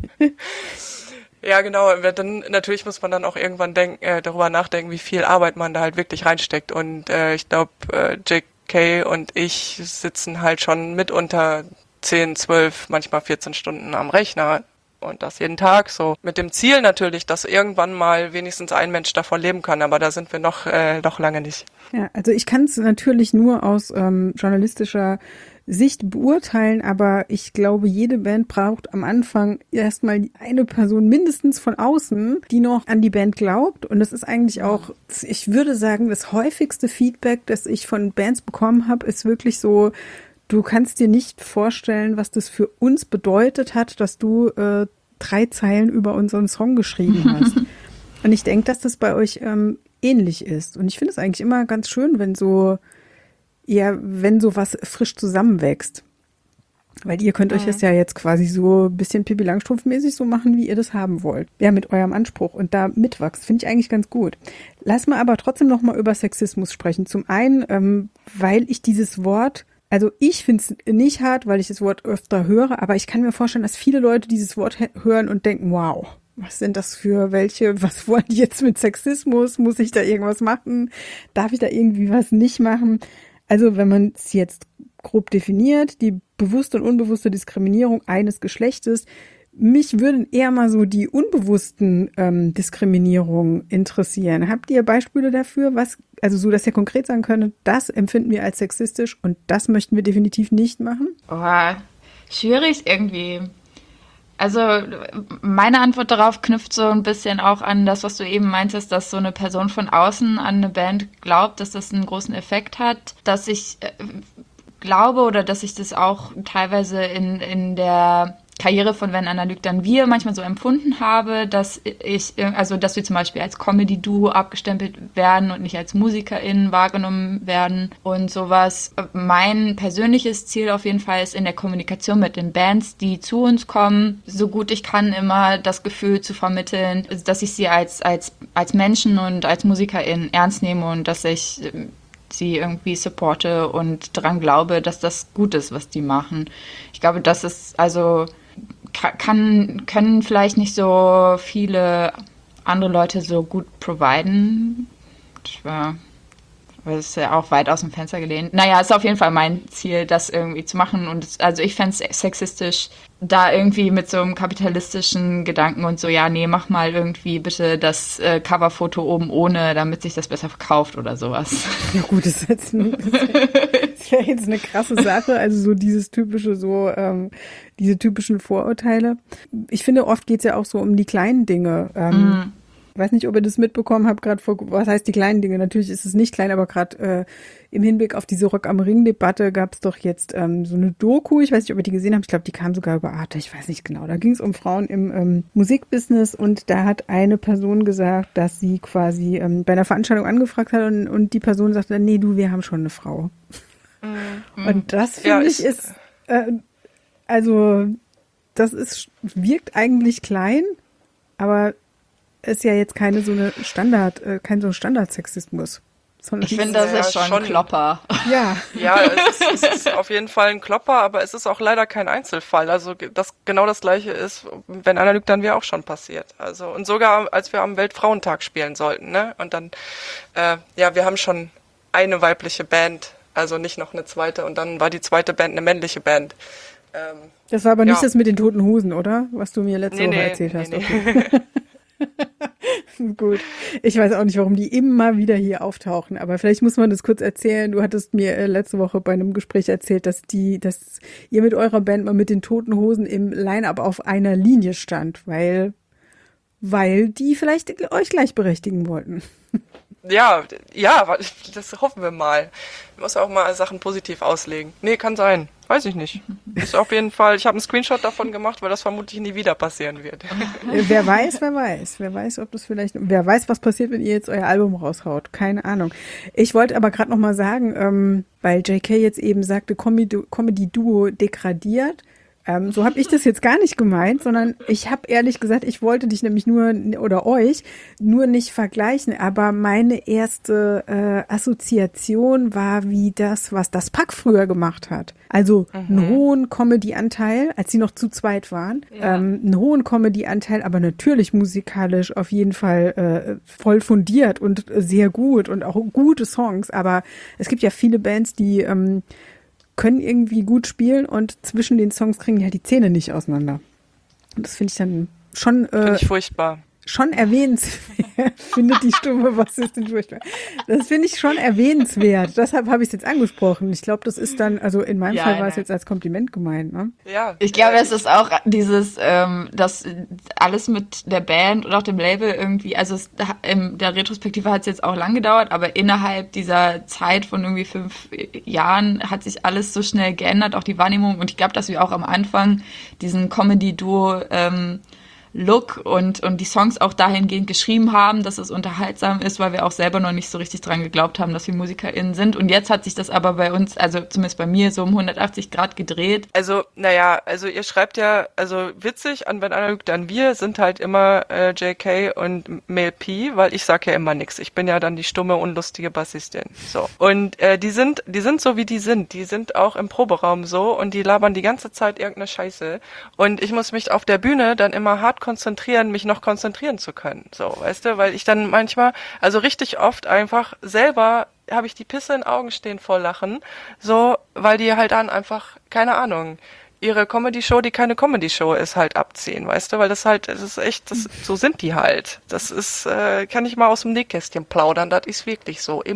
ja, genau, dann natürlich muss man dann auch irgendwann denk, äh, darüber nachdenken, wie viel Arbeit man da halt wirklich reinsteckt und äh, ich glaube, äh, J K und ich sitzen halt schon mitunter zehn, zwölf, manchmal vierzehn Stunden am Rechner. Und das jeden Tag so. Mit dem Ziel natürlich, dass irgendwann mal wenigstens ein Mensch davon leben kann, aber da sind wir noch, äh, noch lange nicht. Ja, also ich kann es natürlich nur aus ähm, journalistischer Sicht beurteilen, aber ich glaube, jede Band braucht am Anfang erstmal eine Person mindestens von außen, die noch an die Band glaubt. Und das ist eigentlich auch, ich würde sagen, das häufigste Feedback, das ich von Bands bekommen habe, ist wirklich so, du kannst dir nicht vorstellen, was das für uns bedeutet hat, dass du äh, drei Zeilen über unseren Song geschrieben hast. Und ich denke, dass das bei euch ähm, ähnlich ist. Und ich finde es eigentlich immer ganz schön, wenn so, ja, wenn sowas frisch zusammenwächst. Weil ihr könnt euch das ja jetzt quasi so ein bisschen Pippi Langstrumpf-mäßig so machen, wie ihr das haben wollt. Ja, mit eurem Anspruch und da mitwachst. Finde ich eigentlich ganz gut. Lass mal aber trotzdem noch mal über Sexismus sprechen. Zum einen, ähm, weil ich dieses Wort Also ich finde es nicht hart, weil ich das Wort öfter höre, aber ich kann mir vorstellen, dass viele Leute dieses Wort hören und denken, wow, was sind das für welche, was wollen die jetzt mit Sexismus? Muss ich da irgendwas machen? Darf ich da irgendwie was nicht machen? Also wenn man es jetzt grob definiert, die bewusste und unbewusste Diskriminierung eines Geschlechtes, mich würden eher mal so die unbewussten ähm, Diskriminierungen interessieren. Habt ihr Beispiele dafür, was, also so, dass ihr konkret sagen könnt, das empfinden wir als sexistisch und das möchten wir definitiv nicht machen? Oh, schwierig irgendwie. Also meine Antwort darauf knüpft so ein bisschen auch an das, was du eben meintest, dass so eine Person von außen an eine Band glaubt, dass das einen großen Effekt hat, dass ich äh, glaube oder dass ich das auch teilweise in, in der Karriere von Wenn Anna lügt, dann wir manchmal so empfunden habe, dass ich, also dass wir zum Beispiel als Comedy-Duo abgestempelt werden und nicht als MusikerInnen wahrgenommen werden und sowas. Mein persönliches Ziel auf jeden Fall ist in der Kommunikation mit den Bands, die zu uns kommen, so gut ich kann immer das Gefühl zu vermitteln, dass ich sie als, als, als Menschen und als MusikerInnen ernst nehme und dass ich sie irgendwie supporte und daran glaube, dass das gut ist, was die machen. Ich glaube, das ist, also kann, können vielleicht nicht so viele andere Leute so gut providen. Ich war, das ist ja auch weit aus dem Fenster gelehnt. Naja, ist auf jeden Fall mein Ziel, das irgendwie zu machen. Und es, also ich fände es sexistisch, da irgendwie mit so einem kapitalistischen Gedanken und so, ja, nee, mach mal irgendwie bitte das äh, Coverfoto oben ohne, damit sich das besser verkauft oder sowas. Ja gut, das ist jetzt, ein, das wäre jetzt eine krasse Sache, also so dieses typische, so ähm, diese typischen Vorurteile. Ich finde, oft geht's ja auch so um die kleinen Dinge. Ähm, mm. Ich weiß nicht, ob ihr das mitbekommen habt, gerade vor, was heißt die kleinen Dinge? Natürlich ist es nicht klein, aber gerade äh, im Hinblick auf diese Rock am Ring-Debatte gab es doch jetzt ähm, so eine Doku, ich weiß nicht, ob ihr die gesehen habt, ich glaube, die kam sogar über Arte, ich weiß nicht genau. Da ging es um Frauen im ähm, Musikbusiness und da hat eine Person gesagt, dass sie quasi ähm, bei einer Veranstaltung angefragt hat und, und die Person sagte, nee, du, wir haben schon eine Frau. Mhm. Und das, finde ja, ich, ist, äh, also, das ist, wirkt eigentlich klein, aber ist ja jetzt keine so eine Standard, äh, kein so ein Standardsexismus. Ich finde, das ist schon ein Klopper. Ja. Ja, es ist, es ist auf jeden Fall ein Klopper, aber es ist auch leider kein Einzelfall. Also das genau das Gleiche ist, wenn einer lügt, dann wäre auch schon passiert. Also und sogar als wir am Weltfrauentag spielen sollten, ne? Und dann, äh, ja, wir haben schon eine weibliche Band, also nicht noch eine zweite. Und dann war die zweite Band eine männliche Band. Ähm, das war aber ja. nicht das mit den toten Hosen, oder? Was du mir letzte nee, Woche nee, erzählt nee, hast. Nee. Okay. Gut. Ich weiß auch nicht, warum die immer wieder hier auftauchen, aber vielleicht muss man das kurz erzählen. Du hattest mir äh, letzte Woche bei einem Gespräch erzählt, dass die, dass ihr mit eurer Band mal mit den Toten Hosen im Line-Up auf einer Linie stand, weil, weil die vielleicht euch gleichberechtigen wollten. Ja, ja, das hoffen wir mal. Ich muss auch mal Sachen positiv auslegen. Nee, kann sein. Weiß ich nicht. Ist auf jeden Fall, ich habe einen Screenshot davon gemacht, weil das vermutlich nie wieder passieren wird. Wer weiß, wer weiß. Wer weiß, ob das vielleicht, wer weiß, was passiert, wenn ihr jetzt euer Album raushaut. Keine Ahnung. Ich wollte aber gerade noch mal sagen, ähm, weil J K jetzt eben sagte, Comedy-Duo degradiert. Ähm, so habe ich das jetzt gar nicht gemeint, sondern ich habe ehrlich gesagt, ich wollte dich nämlich nur, oder euch, nur nicht vergleichen, aber meine erste äh, Assoziation war wie das, was das Pack früher gemacht hat. Also mhm. einen hohen Comedy-Anteil, als sie noch zu zweit waren, ja. ähm, einen hohen Comedy-Anteil, aber natürlich musikalisch auf jeden Fall äh, voll fundiert und sehr gut und auch gute Songs, aber es gibt ja viele Bands, die ähm, können irgendwie gut spielen und zwischen den Songs kriegen die halt die Zähne nicht auseinander. Und das finde ich dann schon äh, finde ich furchtbar. Schon erwähnenswert. Findet die Stimme, was ist denn furchtbar? Das finde ich schon erwähnenswert. Deshalb habe ich es jetzt angesprochen. Ich glaube, das ist dann, also in meinem ja, Fall war nein. es jetzt als Kompliment gemeint, ne? Ja. Ich glaube, es ist auch dieses, ähm, das alles mit der Band und auch dem Label irgendwie, also es, in der Retrospektive hat es jetzt auch lang gedauert, aber innerhalb dieser Zeit von irgendwie fünf Jahren hat sich alles so schnell geändert, auch die Wahrnehmung. Und ich glaube, dass wir auch am Anfang diesen Comedy-Duo ähm, Look und, und die Songs auch dahingehend geschrieben haben, dass es unterhaltsam ist, weil wir auch selber noch nicht so richtig dran geglaubt haben, dass wir MusikerInnen sind. Und jetzt hat sich das aber bei uns, also zumindest bei mir, so um hundertachtzig Grad gedreht. Also, naja, also ihr schreibt ja, also witzig, an Wenn Anna lügt, dann wir, sind halt immer äh, J K und Mel P, weil ich sag ja immer nix. Ich bin ja dann die stumme, unlustige Bassistin. So. Und äh, die sind, die sind so, wie die sind. Die sind auch im Proberaum so und die labern die ganze Zeit irgendeine Scheiße. Und ich muss mich auf der Bühne dann immer hart konzentrieren, mich noch konzentrieren zu können. So, weißt du, weil ich dann manchmal, also richtig oft einfach selber habe ich die Pisse in den Augen stehen vor Lachen, so, weil die halt dann einfach, keine Ahnung, ihre Comedy-Show, die keine Comedy-Show ist, halt abziehen, weißt du, weil das halt, das ist echt, das, so sind die halt. Das ist, äh, kann ich mal aus dem Nähkästchen plaudern, das ist wirklich so, immer.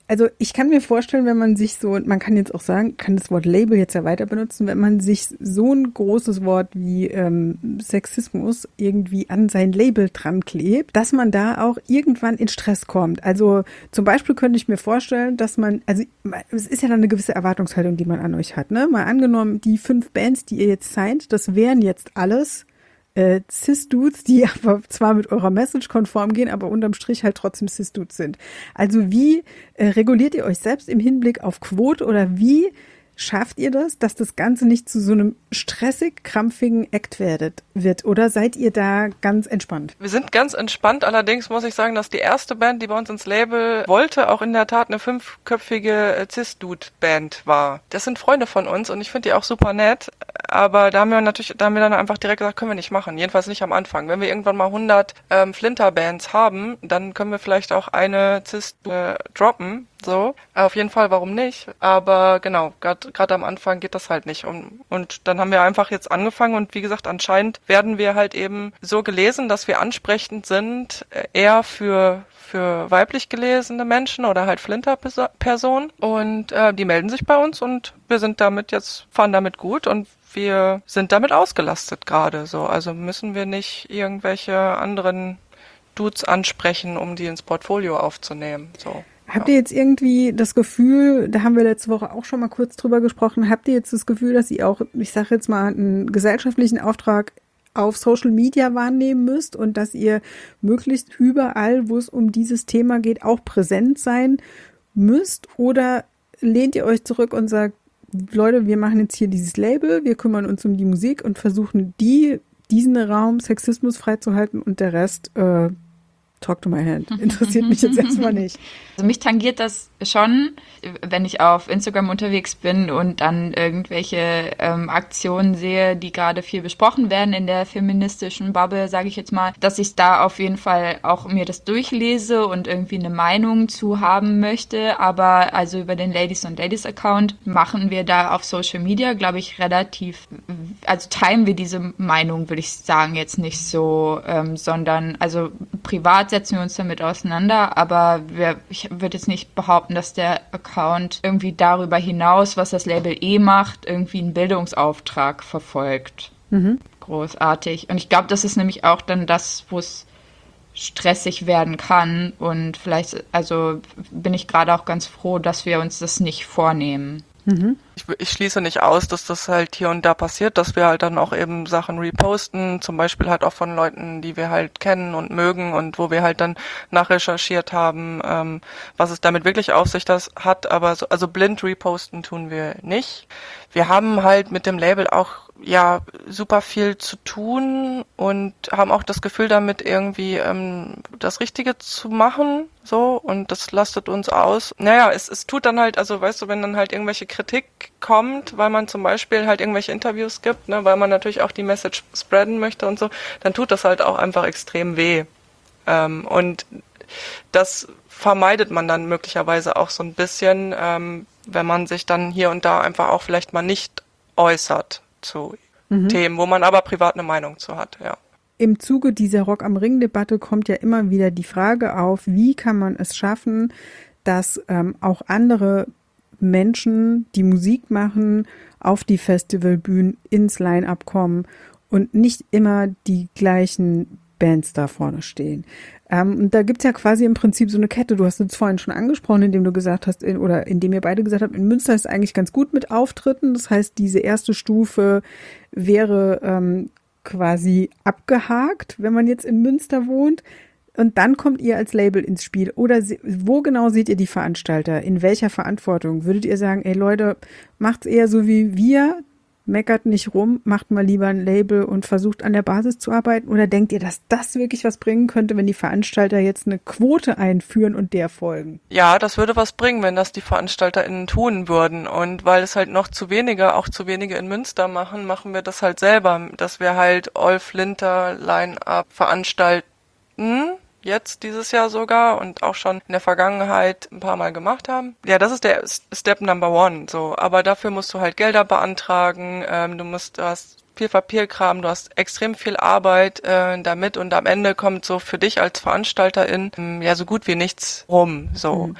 Also ich kann mir vorstellen, wenn man sich so, man kann jetzt auch sagen, kann das Wort Label jetzt ja weiter benutzen, wenn man sich so ein großes Wort wie ähm, Sexismus irgendwie an sein Label dran klebt, dass man da auch irgendwann in Stress kommt. Also zum Beispiel könnte ich mir vorstellen, dass man, also es ist ja dann eine gewisse Erwartungshaltung, die man an euch hat, ne? Mal angenommen, die fünf Bands, die ihr jetzt signed, das wären jetzt alles Äh, Cis-Dudes, die aber zwar mit eurer Message konform gehen, aber unterm Strich halt trotzdem Cis-Dudes sind. Also wie äh, reguliert ihr euch selbst im Hinblick auf Quote oder wie schafft ihr das, dass das Ganze nicht zu so einem stressig, krampfigen Act werdet, wird? Oder seid ihr da ganz entspannt? Wir sind ganz entspannt, allerdings muss ich sagen, dass die erste Band, die bei uns ins Label wollte, auch in der Tat eine fünfköpfige äh, Cis-Dude-Band war. Das sind Freunde von uns und ich finde die auch super nett, aber da haben wir natürlich, da haben wir dann einfach direkt gesagt, können wir nicht machen, jedenfalls nicht am Anfang. Wenn wir irgendwann mal hundert ähm, Flinter-Bands haben, dann können wir vielleicht auch eine Cis äh, droppen, so. Auf jeden Fall, warum nicht? Aber genau, gerade am Anfang geht das halt nicht. Und, und dann haben wir einfach jetzt angefangen und wie gesagt, anscheinend werden wir halt eben so gelesen, dass wir ansprechend sind, eher für für weiblich gelesene Menschen oder halt Flinter-Personen. Und äh, die melden sich bei uns und wir sind damit jetzt, fahren damit gut und wir sind damit ausgelastet gerade so. Also müssen wir nicht irgendwelche anderen Dudes ansprechen, um die ins Portfolio aufzunehmen. So. Habt ihr jetzt irgendwie das Gefühl, da haben wir letzte Woche auch schon mal kurz drüber gesprochen, habt ihr jetzt das Gefühl, dass ihr auch, ich sage jetzt mal, einen gesellschaftlichen Auftrag auf Social Media wahrnehmen müsst und dass ihr möglichst überall, wo es um dieses Thema geht, auch präsent sein müsst? Oder lehnt ihr euch zurück und sagt, Leute, wir machen jetzt hier dieses Label, wir kümmern uns um die Musik und versuchen die, diesen Raum sexismusfrei zu halten und der Rest, äh, talk to my hand. Interessiert mich jetzt erstmal nicht. Also mich tangiert das schon, wenn ich auf Instagram unterwegs bin und dann irgendwelche ähm, Aktionen sehe, die gerade viel besprochen werden in der feministischen Bubble, sage ich jetzt mal, dass ich da auf jeden Fall auch mir das durchlese und irgendwie eine Meinung zu haben möchte. Aber also über den Ladies und Ladies Account machen wir da auf Social Media, glaube ich, relativ, also teilen wir diese Meinung, würde ich sagen, jetzt nicht so, ähm, sondern also privat setzen wir uns damit auseinander, aber wir, ich würde jetzt nicht behaupten, dass der Account irgendwie darüber hinaus, was das Label eh macht, irgendwie einen Bildungsauftrag verfolgt. Mhm. Großartig. Und ich glaube, das ist nämlich auch dann das, wo es stressig werden kann und vielleicht, also bin ich gerade auch ganz froh, dass wir uns das nicht vornehmen. Mhm. Ich, ich schließe nicht aus, dass das halt hier und da passiert, dass wir halt dann auch eben Sachen reposten, zum Beispiel halt auch von Leuten, die wir halt kennen und mögen und wo wir halt dann nachrecherchiert haben, ähm, was es damit wirklich auf sich das hat, aber so, also blind reposten tun wir nicht. Wir haben halt mit dem Label auch ja super viel zu tun und haben auch das Gefühl damit irgendwie ähm, das Richtige zu machen, so, und das lastet uns aus. Naja, es, es tut dann halt, also weißt du, wenn dann halt irgendwelche Kritik kommt, weil man zum Beispiel halt irgendwelche Interviews gibt, ne, weil man natürlich auch die Message spreaden möchte und so, dann tut das halt auch einfach extrem weh. Ähm, und das vermeidet man dann möglicherweise auch so ein bisschen, ähm, wenn man sich dann hier und da einfach auch vielleicht mal nicht äußert zu mhm. Themen, wo man aber privat eine Meinung zu hat, ja. Im Zuge dieser Rock am Ring-Debatte kommt ja immer wieder die Frage auf, wie kann man es schaffen, dass ähm, auch andere Menschen, die Musik machen, auf die Festivalbühnen ins Line-Up kommen und nicht immer die gleichen Bands da vorne stehen. Ähm, und da gibt's ja quasi im Prinzip so eine Kette. Du hast es vorhin schon angesprochen, indem du gesagt hast, in, oder indem ihr beide gesagt habt, in Münster ist eigentlich ganz gut mit Auftritten. Das heißt, diese erste Stufe wäre ähm, quasi abgehakt, wenn man jetzt in Münster wohnt. Und dann kommt ihr als Label ins Spiel. Oder wo genau seht ihr die Veranstalter? In welcher Verantwortung? Würdet ihr sagen, ey Leute, macht's eher so wie wir, meckert nicht rum, macht mal lieber ein Label und versucht an der Basis zu arbeiten? Oder denkt ihr, dass das wirklich was bringen könnte, wenn die Veranstalter jetzt eine Quote einführen und der folgen? Ja, das würde was bringen, wenn das die VeranstalterInnen tun würden. Und weil es halt noch zu wenige, auch zu wenige in Münster machen, machen wir das halt selber, dass wir halt All-Flinter Line-Up veranstalten. Jetzt dieses Jahr sogar und auch schon in der Vergangenheit ein paar Mal gemacht haben. Ja, das ist der Step Number One, so. Aber dafür musst du halt Gelder beantragen, ähm, du musst, du hast viel Papierkram, du hast extrem viel Arbeit äh, damit und am Ende kommt so für dich als Veranstalterin ähm, ja so gut wie nichts rum, so. Mhm.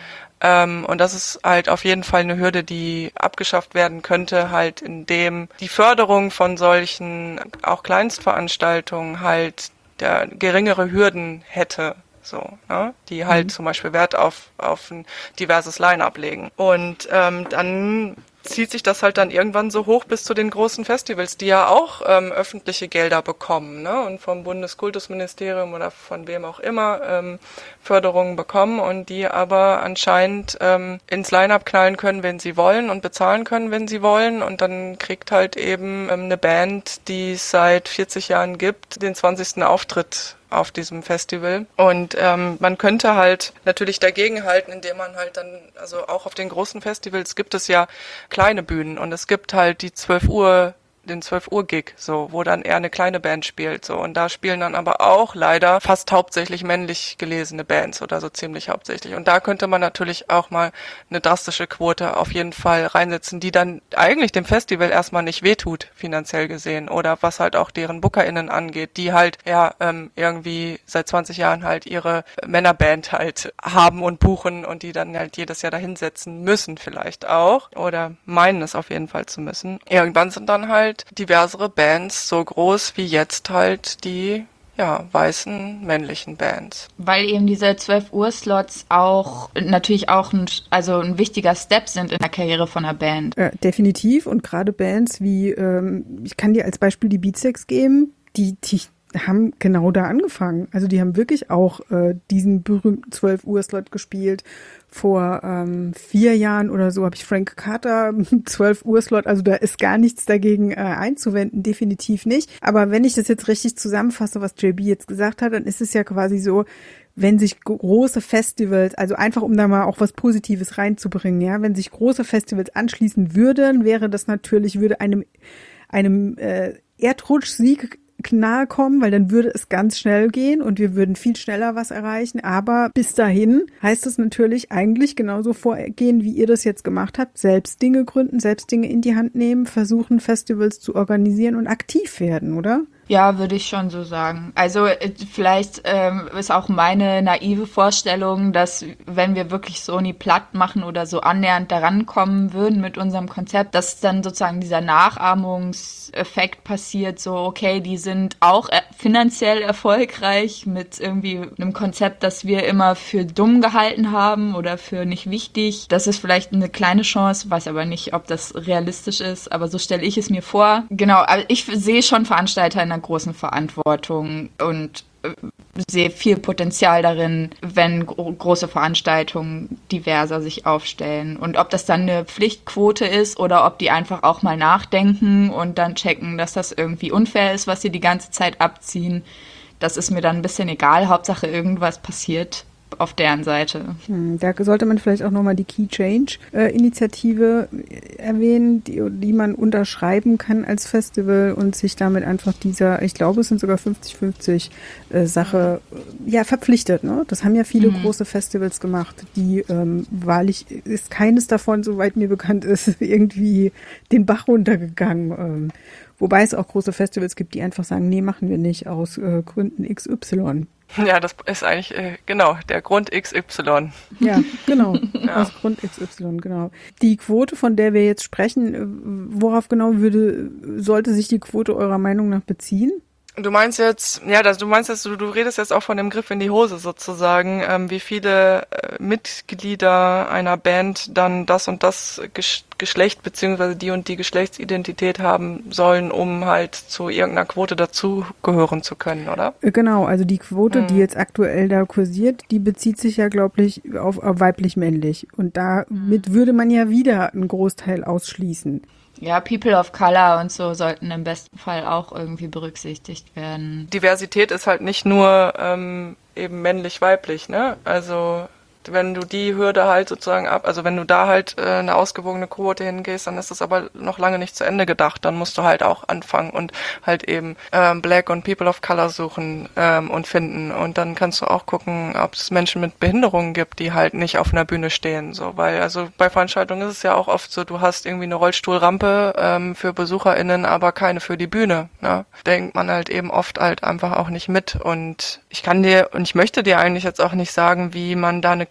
Ähm, und das ist halt auf jeden Fall eine Hürde, die abgeschafft werden könnte, halt indem die Förderung von solchen auch Kleinstveranstaltungen halt der geringere Hürden hätte. So, ne? Die halt mhm. zum Beispiel Wert auf, auf ein diverses Line-up legen. Und ähm, dann zieht sich das halt dann irgendwann so hoch bis zu den großen Festivals, die ja auch ähm, öffentliche Gelder bekommen, ne? Und vom Bundeskultusministerium oder von wem auch immer ähm, Förderungen bekommen und die aber anscheinend ähm, ins Line-up knallen können, wenn sie wollen und bezahlen können, wenn sie wollen. Und dann kriegt halt eben ähm, eine Band, die es seit vierzig Jahren gibt, den zwanzigsten Auftritt auf diesem Festival. Und ähm, man könnte halt natürlich dagegenhalten, indem man halt dann, also auch auf den großen Festivals gibt es ja kleine Bühnen und es gibt halt die zwölf Uhr den zwölf Uhr Gig, so, wo dann eher eine kleine Band spielt, so. Und da spielen dann aber auch leider fast hauptsächlich männlich gelesene Bands oder so ziemlich hauptsächlich. Und da könnte man natürlich auch mal eine drastische Quote auf jeden Fall reinsetzen, die dann eigentlich dem Festival erstmal nicht wehtut, finanziell gesehen. Oder was halt auch deren BookerInnen angeht, die halt, ja, ähm, irgendwie seit zwanzig Jahren halt ihre Männerband halt haben und buchen und die dann halt jedes Jahr dahinsetzen müssen vielleicht auch. Oder meinen es auf jeden Fall zu müssen. Irgendwann sind dann halt diversere Bands so groß wie jetzt halt die ja weißen männlichen Bands. Weil eben diese zwölf Uhr Slots auch natürlich auch ein, also ein wichtiger Step sind in der Karriere von einer Band. Äh, definitiv und gerade Bands wie, ähm, ich kann dir als Beispiel die Beatsex geben, die, die haben genau da angefangen. Also die haben wirklich auch äh, diesen berühmten zwölf Uhr Slot gespielt. Vor ähm, vier Jahren oder so habe ich Frank Carter zwölf Uhr Slot, also da ist gar nichts dagegen äh, einzuwenden, definitiv nicht. Aber wenn ich das jetzt richtig zusammenfasse, was J B jetzt gesagt hat, dann ist es ja quasi so, wenn sich große Festivals, also einfach um da mal auch was Positives reinzubringen, ja, wenn sich große Festivals anschließen würden, wäre das natürlich, würde einem, einem äh, Erdrutschsieg nahe kommen, weil dann würde es ganz schnell gehen und wir würden viel schneller was erreichen. Aber bis dahin heißt es natürlich eigentlich genauso vorgehen, wie ihr das jetzt gemacht habt. Selbst Dinge gründen, selbst Dinge in die Hand nehmen, versuchen Festivals zu organisieren und aktiv werden, oder? Ja, würde ich schon so sagen. Also vielleicht ähm, ist auch meine naive Vorstellung, dass wenn wir wirklich Sony platt machen oder so annähernd daran kommen würden mit unserem Konzept, dass dann sozusagen dieser Nachahmungseffekt passiert, so okay, die sind auch finanziell erfolgreich mit irgendwie einem Konzept, das wir immer für dumm gehalten haben oder für nicht wichtig. Das ist vielleicht eine kleine Chance, weiß aber nicht, ob das realistisch ist, aber so stelle ich es mir vor. Genau, aber ich sehe schon Veranstalter in einer großen Verantwortung und sehe viel Potenzial darin, wenn gro- große Veranstaltungen diverser sich aufstellen. Und ob das dann eine Pflichtquote ist oder ob die einfach auch mal nachdenken und dann checken, dass das irgendwie unfair ist, was sie die ganze Zeit abziehen, das ist mir dann ein bisschen egal. Hauptsache irgendwas passiert auf deren Seite. Hm, da sollte man vielleicht auch nochmal die Key Change äh, Initiative erwähnen, die, die man unterschreiben kann als Festival und sich damit einfach dieser, ich glaube, es sind sogar fünfzig fünfzig äh, Sache, ja, verpflichtet. Ne? Das haben ja viele mhm. große Festivals gemacht, die ähm, wahrlich, ist keines davon, soweit mir bekannt ist, irgendwie den Bach runtergegangen. Ähm, wobei es auch große Festivals gibt, die einfach sagen, nee, machen wir nicht aus äh, Gründen X Y. Ja, das ist eigentlich, äh, genau, der Grund X Y. Ja, genau, ja. Aus Grund X Y, genau. Die Quote, von der wir jetzt sprechen, worauf genau würde, sollte sich die Quote eurer Meinung nach beziehen? Du meinst jetzt, ja, das, du meinst jetzt, du, du redest jetzt auch von dem Griff in die Hose sozusagen, ähm, wie viele äh, Mitglieder einer Band dann das und das Gesch- Geschlecht beziehungsweise die und die Geschlechtsidentität haben sollen, um halt zu irgendeiner Quote dazugehören zu können, oder? Genau, also die Quote, hm. die jetzt aktuell da kursiert, die bezieht sich ja, glaube ich, auf, auf weiblich-männlich. Und damit würde man ja wieder einen Großteil ausschließen. Ja, People of Color und so sollten im besten Fall auch irgendwie berücksichtigt werden. Diversität ist halt nicht nur ähm, eben männlich-weiblich, ne? Also wenn du die Hürde halt sozusagen ab, also wenn du da halt äh, eine ausgewogene Quote hingehst, dann ist das aber noch lange nicht zu Ende gedacht. Dann musst du halt auch anfangen und halt eben ähm, Black und People of Color suchen ähm, und finden. Und dann kannst du auch gucken, ob es Menschen mit Behinderungen gibt, die halt nicht auf einer Bühne stehen. So, weil also bei Veranstaltungen ist es ja auch oft so, du hast irgendwie eine Rollstuhlrampe ähm, für BesucherInnen, aber keine für die Bühne. Ne? Denkt man halt eben oft halt einfach auch nicht mit. Und ich kann dir und ich möchte dir eigentlich jetzt auch nicht sagen, wie man da eine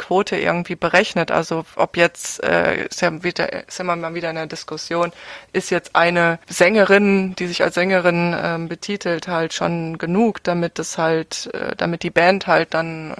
Quote irgendwie berechnet. Also ob jetzt, äh, ist ja wieder, ist immer mal wieder in der Diskussion, ist jetzt eine Sängerin, die sich als Sängerin ähm, betitelt, halt schon genug, damit es halt, äh, damit die Band halt dann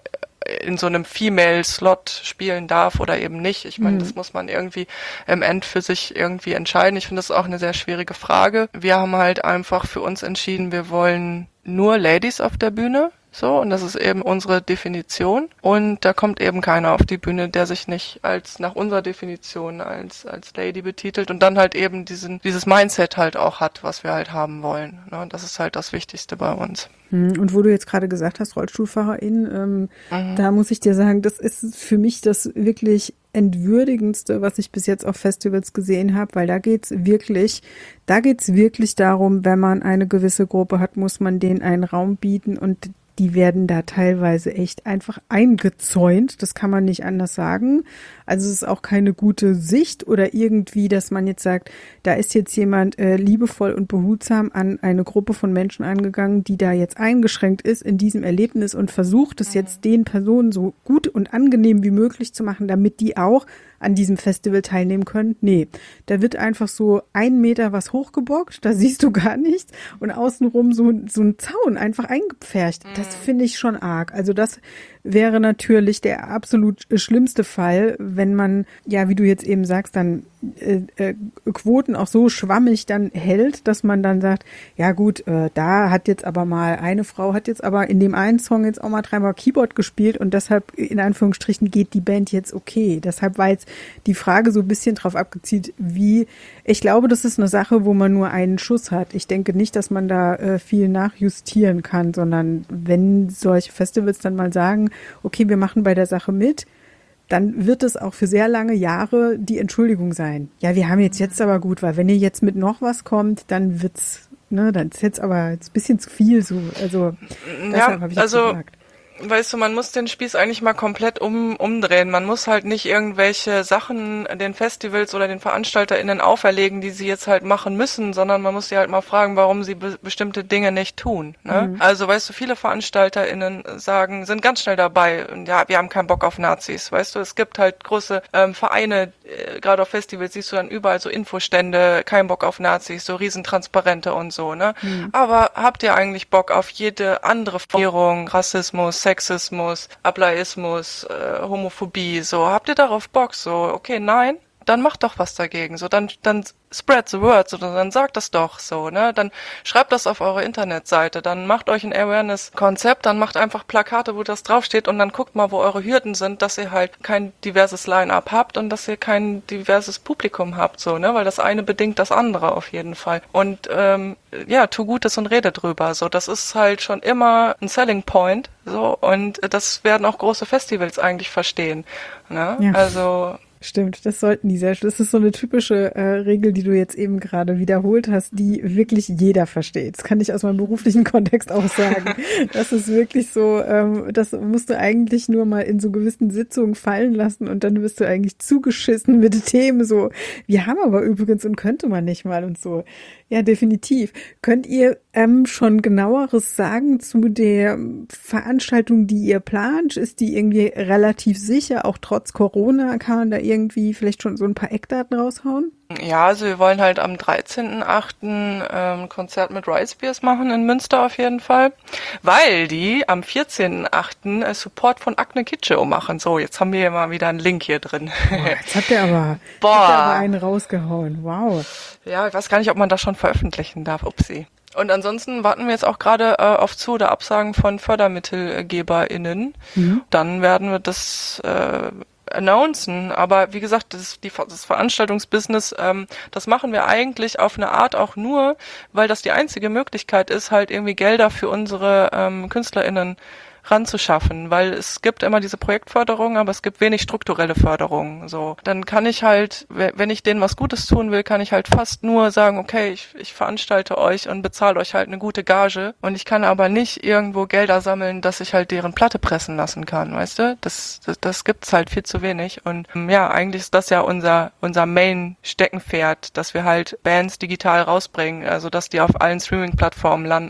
in so einem Female-Slot spielen darf oder eben nicht. Ich meine, mhm. das muss man irgendwie im End für sich irgendwie entscheiden. Ich finde das auch eine sehr schwierige Frage. Wir haben halt einfach für uns entschieden, wir wollen nur Ladies auf der Bühne. So, und das ist eben unsere Definition. Und da kommt eben keiner auf die Bühne, der sich nicht als nach unserer Definition als als Lady betitelt und dann halt eben diesen dieses Mindset halt auch hat, was wir halt haben wollen. Ne? Das ist halt das Wichtigste bei uns. Und wo du jetzt gerade gesagt hast, RollstuhlfahrerInnen, ähm, mhm. da muss ich dir sagen, das ist für mich das wirklich Entwürdigendste, was ich bis jetzt auf Festivals gesehen habe, weil da geht's wirklich, da geht's wirklich darum, wenn man eine gewisse Gruppe hat, muss man denen einen Raum bieten und die werden da teilweise echt einfach eingezäunt. Das kann man nicht anders sagen. Also es ist auch keine gute Sicht oder irgendwie, dass man jetzt sagt, da ist jetzt jemand äh, liebevoll und behutsam an eine Gruppe von Menschen angegangen, die da jetzt eingeschränkt ist in diesem Erlebnis und versucht es jetzt den Personen so gut und angenehm wie möglich zu machen, damit die auch an diesem Festival teilnehmen können. Nee, da wird einfach so ein Meter was hochgebockt, da siehst du gar nichts und außenrum so, so ein Zaun einfach eingepfercht. Das finde ich schon arg. Also das wäre natürlich der absolut schlimmste Fall, wenn man, ja, wie du jetzt eben sagst, dann äh, äh, Quoten auch so schwammig dann hält, dass man dann sagt, ja gut, äh, da hat jetzt aber mal, eine Frau hat jetzt aber in dem einen Song jetzt auch mal dreimal Keyboard gespielt und deshalb, in Anführungsstrichen, geht die Band jetzt okay. Deshalb war jetzt die Frage so ein bisschen drauf abgezielt, wie, ich glaube, das ist eine Sache, wo man nur einen Schuss hat. Ich denke nicht, dass man da äh, viel nachjustieren kann, sondern wenn solche Festivals dann mal sagen, okay, wir machen bei der Sache mit, dann wird es auch für sehr lange Jahre die Entschuldigung sein. Ja, wir haben jetzt jetzt aber gut, weil wenn ihr jetzt mit noch was kommt, dann wird's, ne, dann ist jetzt aber jetzt ein bisschen zu viel so. Also deshalb ja, habe ich also jetzt gesagt. Weißt du, man muss den Spieß eigentlich mal komplett um, umdrehen. Man muss halt nicht irgendwelche Sachen den Festivals oder den VeranstalterInnen auferlegen, die sie jetzt halt machen müssen, sondern man muss sie halt mal fragen, warum sie be- bestimmte Dinge nicht tun. Ne? Mhm. Also, weißt du, viele VeranstalterInnen sagen, sind ganz schnell dabei und ja, wir haben keinen Bock auf Nazis. Weißt du, es gibt halt große ähm, Vereine, äh, gerade auf Festivals siehst du dann überall so Infostände, kein Bock auf Nazis, so Riesentransparente und so. Ne? Mhm. Aber habt ihr eigentlich Bock auf jede andere Formulierung, Rassismus, Sexismus, Ableismus, äh, Homophobie, so, habt ihr darauf Bock, so, okay, nein, dann macht doch was dagegen, so, dann, dann spread the word, so, dann sagt das doch, so, ne, dann schreibt das auf eure Internetseite, dann macht euch ein Awareness-Konzept, dann macht einfach Plakate, wo das draufsteht und dann guckt mal, wo eure Hürden sind, dass ihr halt kein diverses Line-Up habt und dass ihr kein diverses Publikum habt, so, ne, weil das eine bedingt das andere auf jeden Fall. Und, ähm, ja, tu Gutes und rede drüber, so, das ist halt schon immer ein Selling Point, so, und das werden auch große Festivals eigentlich verstehen, ne, ja. Also, Stimmt, das sollten die sehr. Das ist so eine typische äh, Regel, die du jetzt eben gerade wiederholt hast, die wirklich jeder versteht. Das kann ich aus meinem beruflichen Kontext auch sagen. Das ist wirklich so, ähm, das musst du eigentlich nur mal in so gewissen Sitzungen fallen lassen und dann wirst du eigentlich zugeschissen mit Themen so, wir haben aber übrigens und könnte man nicht mal und so. Ja, definitiv. Könnt ihr ähm, schon genaueres sagen zu der Veranstaltung, die ihr plant? Ist die irgendwie relativ sicher, auch trotz Corona? Kann man da irgendwie vielleicht schon so ein paar Eckdaten raushauen? Ja, also wir wollen halt am dreizehnten achten ähm, ein Konzert mit Rice Beers machen in Münster auf jeden Fall, weil die am vierzehnten achten äh, Support von Akne Kitscheo machen. So, jetzt haben wir ja mal wieder einen Link hier drin. Boah, jetzt habt ihr aber, Boah. habt ihr aber einen rausgehauen. Wow. Ja, ich weiß gar nicht, ob man das schon veröffentlichen darf. Upsi. Und ansonsten warten wir jetzt auch gerade äh, auf Zu- oder Absagen von FördermittelgeberInnen. Mhm. Dann werden wir das äh, announcen, aber wie gesagt, das, die, das Veranstaltungsbusiness, ähm, das machen wir eigentlich auf eine Art auch nur, weil das die einzige Möglichkeit ist, halt irgendwie Gelder für unsere ähm, KünstlerInnen ranzuschaffen, weil es gibt immer diese Projektförderung, aber es gibt wenig strukturelle Förderung. So, dann kann ich halt, wenn ich denen was Gutes tun will, kann ich halt fast nur sagen, okay, ich, ich veranstalte euch und bezahle euch halt eine gute Gage und ich kann aber nicht irgendwo Gelder sammeln, dass ich halt deren Platte pressen lassen kann, weißt du? Das, das, das gibt's halt viel zu wenig und ja, eigentlich ist das ja unser unser Main-Steckenpferd, dass wir halt Bands digital rausbringen, also dass die auf allen Streaming-Plattformen landen.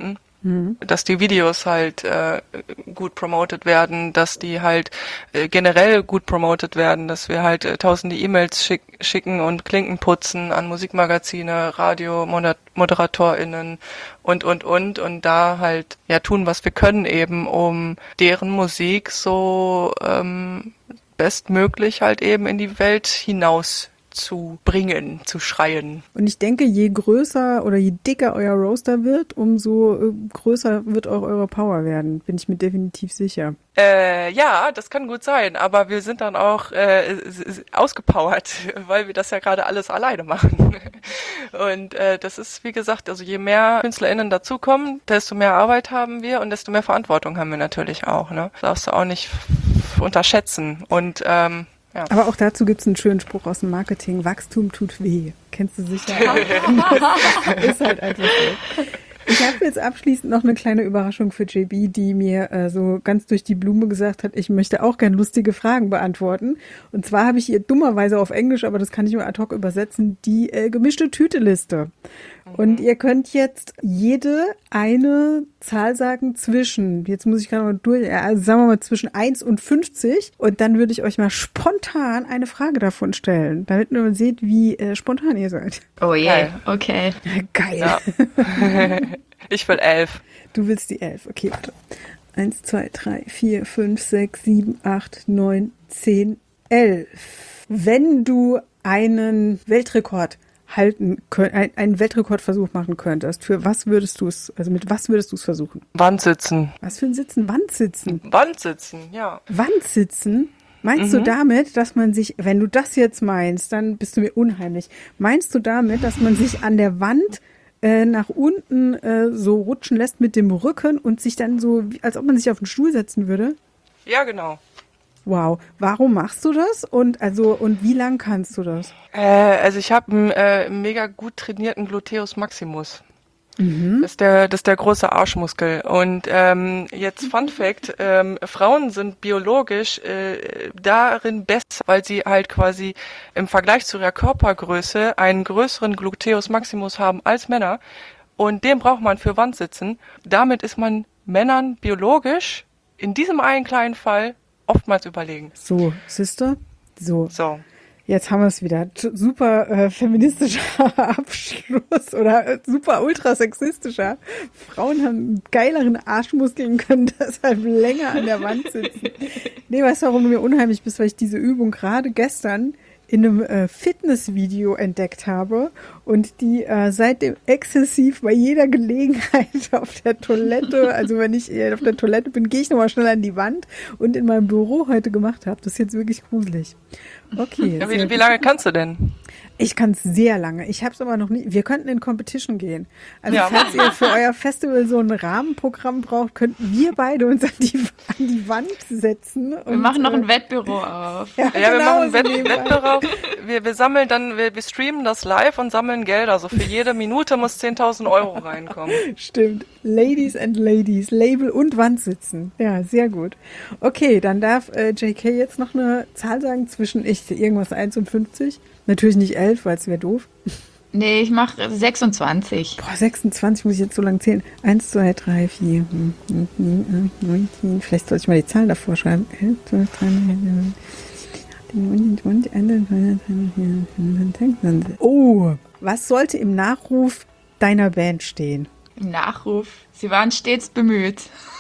Mhm. Dass die Videos halt äh, gut promoted werden, dass die halt äh, generell gut promoted werden, dass wir halt äh, tausende E-Mails schick, schicken und Klinken putzen an Musikmagazine, Radio-ModeratorInnen und, und, und und da halt ja tun, was wir können eben, um deren Musik so ähm, bestmöglich halt eben in die Welt hinaus zu bringen, zu schreien. Und ich denke, je größer oder je dicker euer Roaster wird, umso äh, größer wird auch eure Power werden, bin ich mir definitiv sicher. Äh, ja, das kann gut sein, aber wir sind dann auch äh, ausgepowert, weil wir das ja gerade alles alleine machen. Und äh, das ist, wie gesagt, also je mehr KünstlerInnen dazukommen, desto mehr Arbeit haben wir und desto mehr Verantwortung haben wir natürlich auch. Ne? Das darfst du auch nicht f- unterschätzen. Und ähm, ja. Aber auch dazu gibt es einen schönen Spruch aus dem Marketing: Wachstum tut weh. Kennst du sicher? Das ist halt einfach so. Ich habe jetzt abschließend noch eine kleine Überraschung für J B, die mir äh, so ganz durch die Blume gesagt hat, ich möchte auch gern lustige Fragen beantworten. Und zwar habe ich ihr dummerweise auf Englisch, aber das kann ich nur ad hoc übersetzen, die äh, gemischte Tüte-Liste. Mhm. Und ihr könnt jetzt jede eine Zahl sagen zwischen, jetzt muss ich gerade mal durch, also sagen wir mal zwischen eins und fünfzig. Und dann würde ich euch mal spontan eine Frage davon stellen, damit ihr mal seht, wie äh, spontan ihr seid. Oh je, yeah. Okay. Geil. Ja. Ich will elf. Du willst die elf. Okay, warte. Eins, zwei, drei, vier, fünf, sechs, sieben, acht, neun, zehn, elf. Wenn du einen Weltrekord halten könntest, einen Weltrekordversuch machen könntest, für was würdest du es, also mit was würdest du es versuchen? Wandsitzen. Was für ein Sitzen? Wandsitzen? Wandsitzen, ja. Wandsitzen? Meinst mhm. du damit, dass man sich, wenn du das jetzt meinst, dann bist du mir unheimlich. Meinst du damit, dass man sich an der Wand äh, nach unten äh, so rutschen lässt mit dem Rücken und sich dann so, als ob man sich auf den Stuhl setzen würde? Ja, genau. Wow. Warum machst du das? Und also und wie lang kannst du das? Äh, also ich habe einen äh, mega gut trainierten Gluteus Maximus. Mhm. Das ist der, das ist der große Arschmuskel. Und ähm, jetzt Fun Fact, ähm, Frauen sind biologisch äh, darin besser, weil sie halt quasi im Vergleich zu ihrer Körpergröße einen größeren Gluteus Maximus haben als Männer. Und den braucht man für Wandsitzen. Damit ist man Männern biologisch in diesem einen kleinen Fall oftmals überlegen. So, Sister? So. So. Jetzt haben wir es wieder. Super äh, feministischer Abschluss oder äh, super ultrasexistischer. Frauen haben einen geileren Arschmuskeln und können deshalb länger an der Wand sitzen. Nee, weißt du, warum du mir unheimlich bist? Weil ich diese Übung gerade gestern in einem äh, Fitnessvideo entdeckt habe und die äh, seitdem exzessiv bei jeder Gelegenheit auf der Toilette, also wenn ich äh, auf der Toilette bin, gehe ich nochmal schnell an die Wand und in meinem Büro heute gemacht habe. Das ist jetzt wirklich gruselig. Okay. Ja, wie, wie lange kannst du denn? Ich kann es sehr lange. Ich habe es aber noch nie. Wir könnten in Competition gehen. Also ja. Falls ihr für euer Festival so ein Rahmenprogramm braucht, könnten wir beide uns an die, an die Wand setzen. Und, wir machen noch ein Wettbüro auf. Ja, ja, wir machen ein Wett, Wettbüro auf. Wir, wir sammeln dann, wir, wir streamen das live und sammeln Geld. Also für jede Minute muss zehntausend Euro reinkommen. Stimmt. Ladies and Ladies. Label und Wand sitzen. Ja, sehr gut. Okay, dann darf äh, J K jetzt noch eine Zahl sagen zwischen ich irgendwas eins und fünfzig. Natürlich nicht elf, weil es wäre doof. Nee, ich mache sechsundzwanzig. Boah, sechsundzwanzig muss ich jetzt so lang zählen. Eins, zwei, drei, vier, neunzehn. Vielleicht sollte ich mal die Zahlen davor schreiben. elf, zwölf, dreizehn, Oh, was sollte im Nachruf deiner Band stehen? Im Nachruf? Sie waren stets bemüht.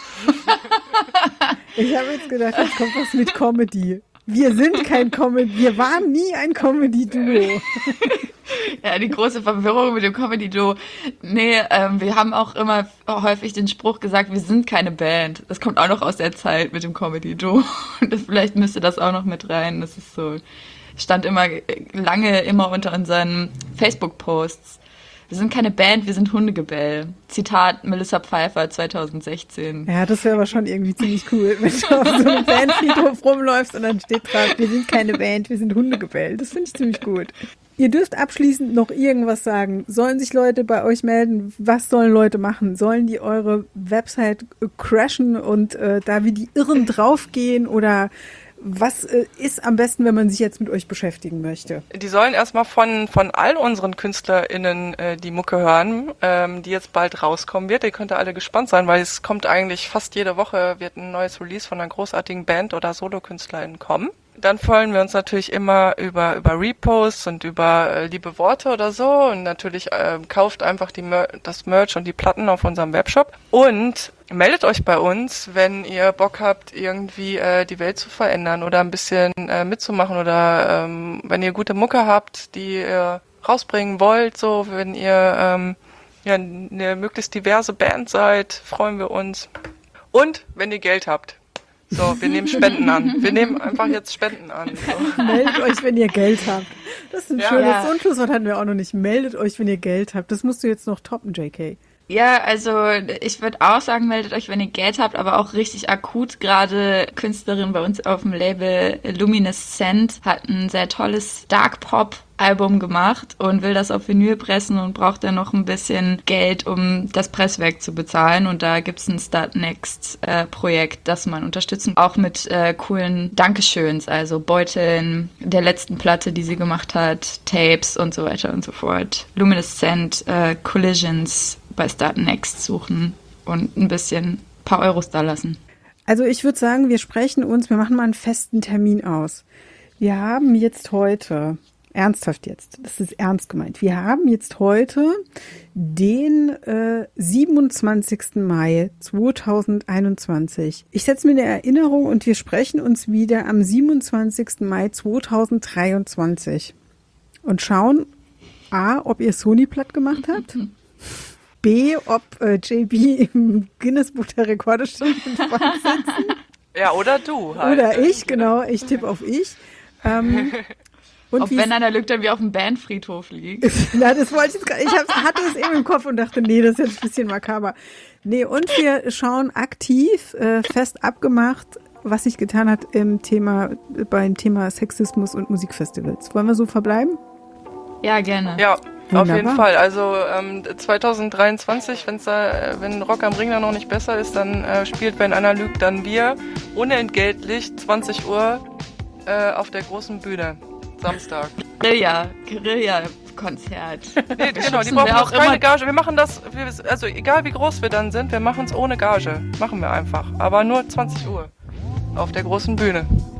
Ich habe jetzt gedacht, jetzt kommt was mit Comedy. Wir sind kein Comedy, wir waren nie ein Comedy-Duo. Ja, die große Verwirrung mit dem Comedy-Duo. Nee, ähm, wir haben auch immer häufig den Spruch gesagt, wir sind keine Band. Das kommt auch noch aus der Zeit mit dem Comedy-Duo. Das, vielleicht müsste das auch noch mit rein. Das ist so, stand immer lange immer unter unseren Facebook-Posts. Wir sind keine Band, wir sind Hundegebell. Zitat Melissa Pfeiffer zweitausendsechzehn. Ja, das wäre aber schon irgendwie ziemlich cool, wenn du auf so einem Bandfriedhof rumläufst und dann steht drauf, wir sind keine Band, wir sind Hundegebell. Das finde ich ziemlich gut. Ihr dürft abschließend noch irgendwas sagen. Sollen sich Leute bei euch melden? Was sollen Leute machen? Sollen die eure Website crashen und äh, da wie die Irren draufgehen? Oder was äh, ist am besten, wenn man sich jetzt mit euch beschäftigen möchte? Die sollen erstmal von von all unseren KünstlerInnen äh, die Mucke hören, ähm, die jetzt bald rauskommen wird. Ihr könnt da alle gespannt sein, weil es kommt eigentlich fast jede Woche wird ein neues Release von einer großartigen Band oder SolokünstlerInnen kommen. Dann freuen wir uns natürlich immer über über Reposts und über äh, liebe Worte oder so. Und natürlich äh, kauft einfach die Mer- das Merch und die Platten auf unserem Webshop. Und meldet euch bei uns, wenn ihr Bock habt, irgendwie äh, die Welt zu verändern oder ein bisschen äh, mitzumachen oder ähm, wenn ihr gute Mucke habt, die ihr rausbringen wollt, so wenn ihr ähm, ja eine möglichst diverse Band seid, freuen wir uns. Und wenn ihr Geld habt. So, wir nehmen Spenden an. Wir nehmen einfach jetzt Spenden an. So. Meldet euch, wenn ihr Geld habt. Das ist ein Ja. schönes Ja. so ein Schlusswort hatten wir auch noch nicht. Meldet euch, wenn ihr Geld habt. Das musst du jetzt noch toppen, J K. Ja, also ich würde auch sagen, meldet euch, wenn ihr Geld habt, aber auch richtig akut. Gerade Künstlerin bei uns auf dem Label Luminescent hat ein sehr tolles Dark Pop Album gemacht und will das auf Vinyl pressen und braucht dann noch ein bisschen Geld, um das Presswerk zu bezahlen. Und da gibt's ein Start Next äh, Projekt, das man unterstützen, auch mit äh, coolen Dankeschöns, also Beuteln der letzten Platte, die sie gemacht hat, Tapes und so weiter und so fort. Luminescent, äh, Collisions bei Start Next suchen und ein bisschen paar Euros da lassen. Also ich würde sagen, wir sprechen uns, wir machen mal einen festen Termin aus. Wir haben jetzt heute, ernsthaft jetzt, das ist ernst gemeint, wir haben jetzt heute den äh, siebenundzwanzigsten Mai zweitausendeinundzwanzig. Ich setze mir eine Erinnerung und wir sprechen uns wieder am siebenundzwanzigsten Mai zweitausenddreiundzwanzig und schauen, A, ob ihr Sony platt gemacht habt, B, ob äh, J B im Guinness-Buch der Rekorde steht mit Fortsetzen. Ja, oder du halt. Oder ich, genau, ich tippe auf ich. Ähm, und Ob wie wenn einer lügt, dann wie auf dem Bandfriedhof liegt. Na, das wollte ich jetzt gerade. Ich hab, hatte es eben im Kopf und dachte, nee, das ist jetzt ein bisschen makaber. Nee, und wir schauen aktiv, äh, fest abgemacht, was sich getan hat im Thema, beim Thema Sexismus und Musikfestivals. Wollen wir so verbleiben? Ja, gerne. Ja, Wunderbar. auf jeden Fall. Also ähm, zweitausenddreiundzwanzig, wenn's da, äh, wenn Rock am Ring da noch nicht besser ist, dann äh, spielt Wenn einer lügt, dann wir unentgeltlich zwanzig Uhr äh, auf der großen Bühne. Samstag. Guerilla, Guerilla-Konzert. Nee, genau, die schubsen brauchen wir uns auch keine immer- Gage. Wir machen das, wir, also egal wie groß wir dann sind, wir machen es ohne Gage. Machen wir einfach. Aber nur zwanzig Uhr auf der großen Bühne.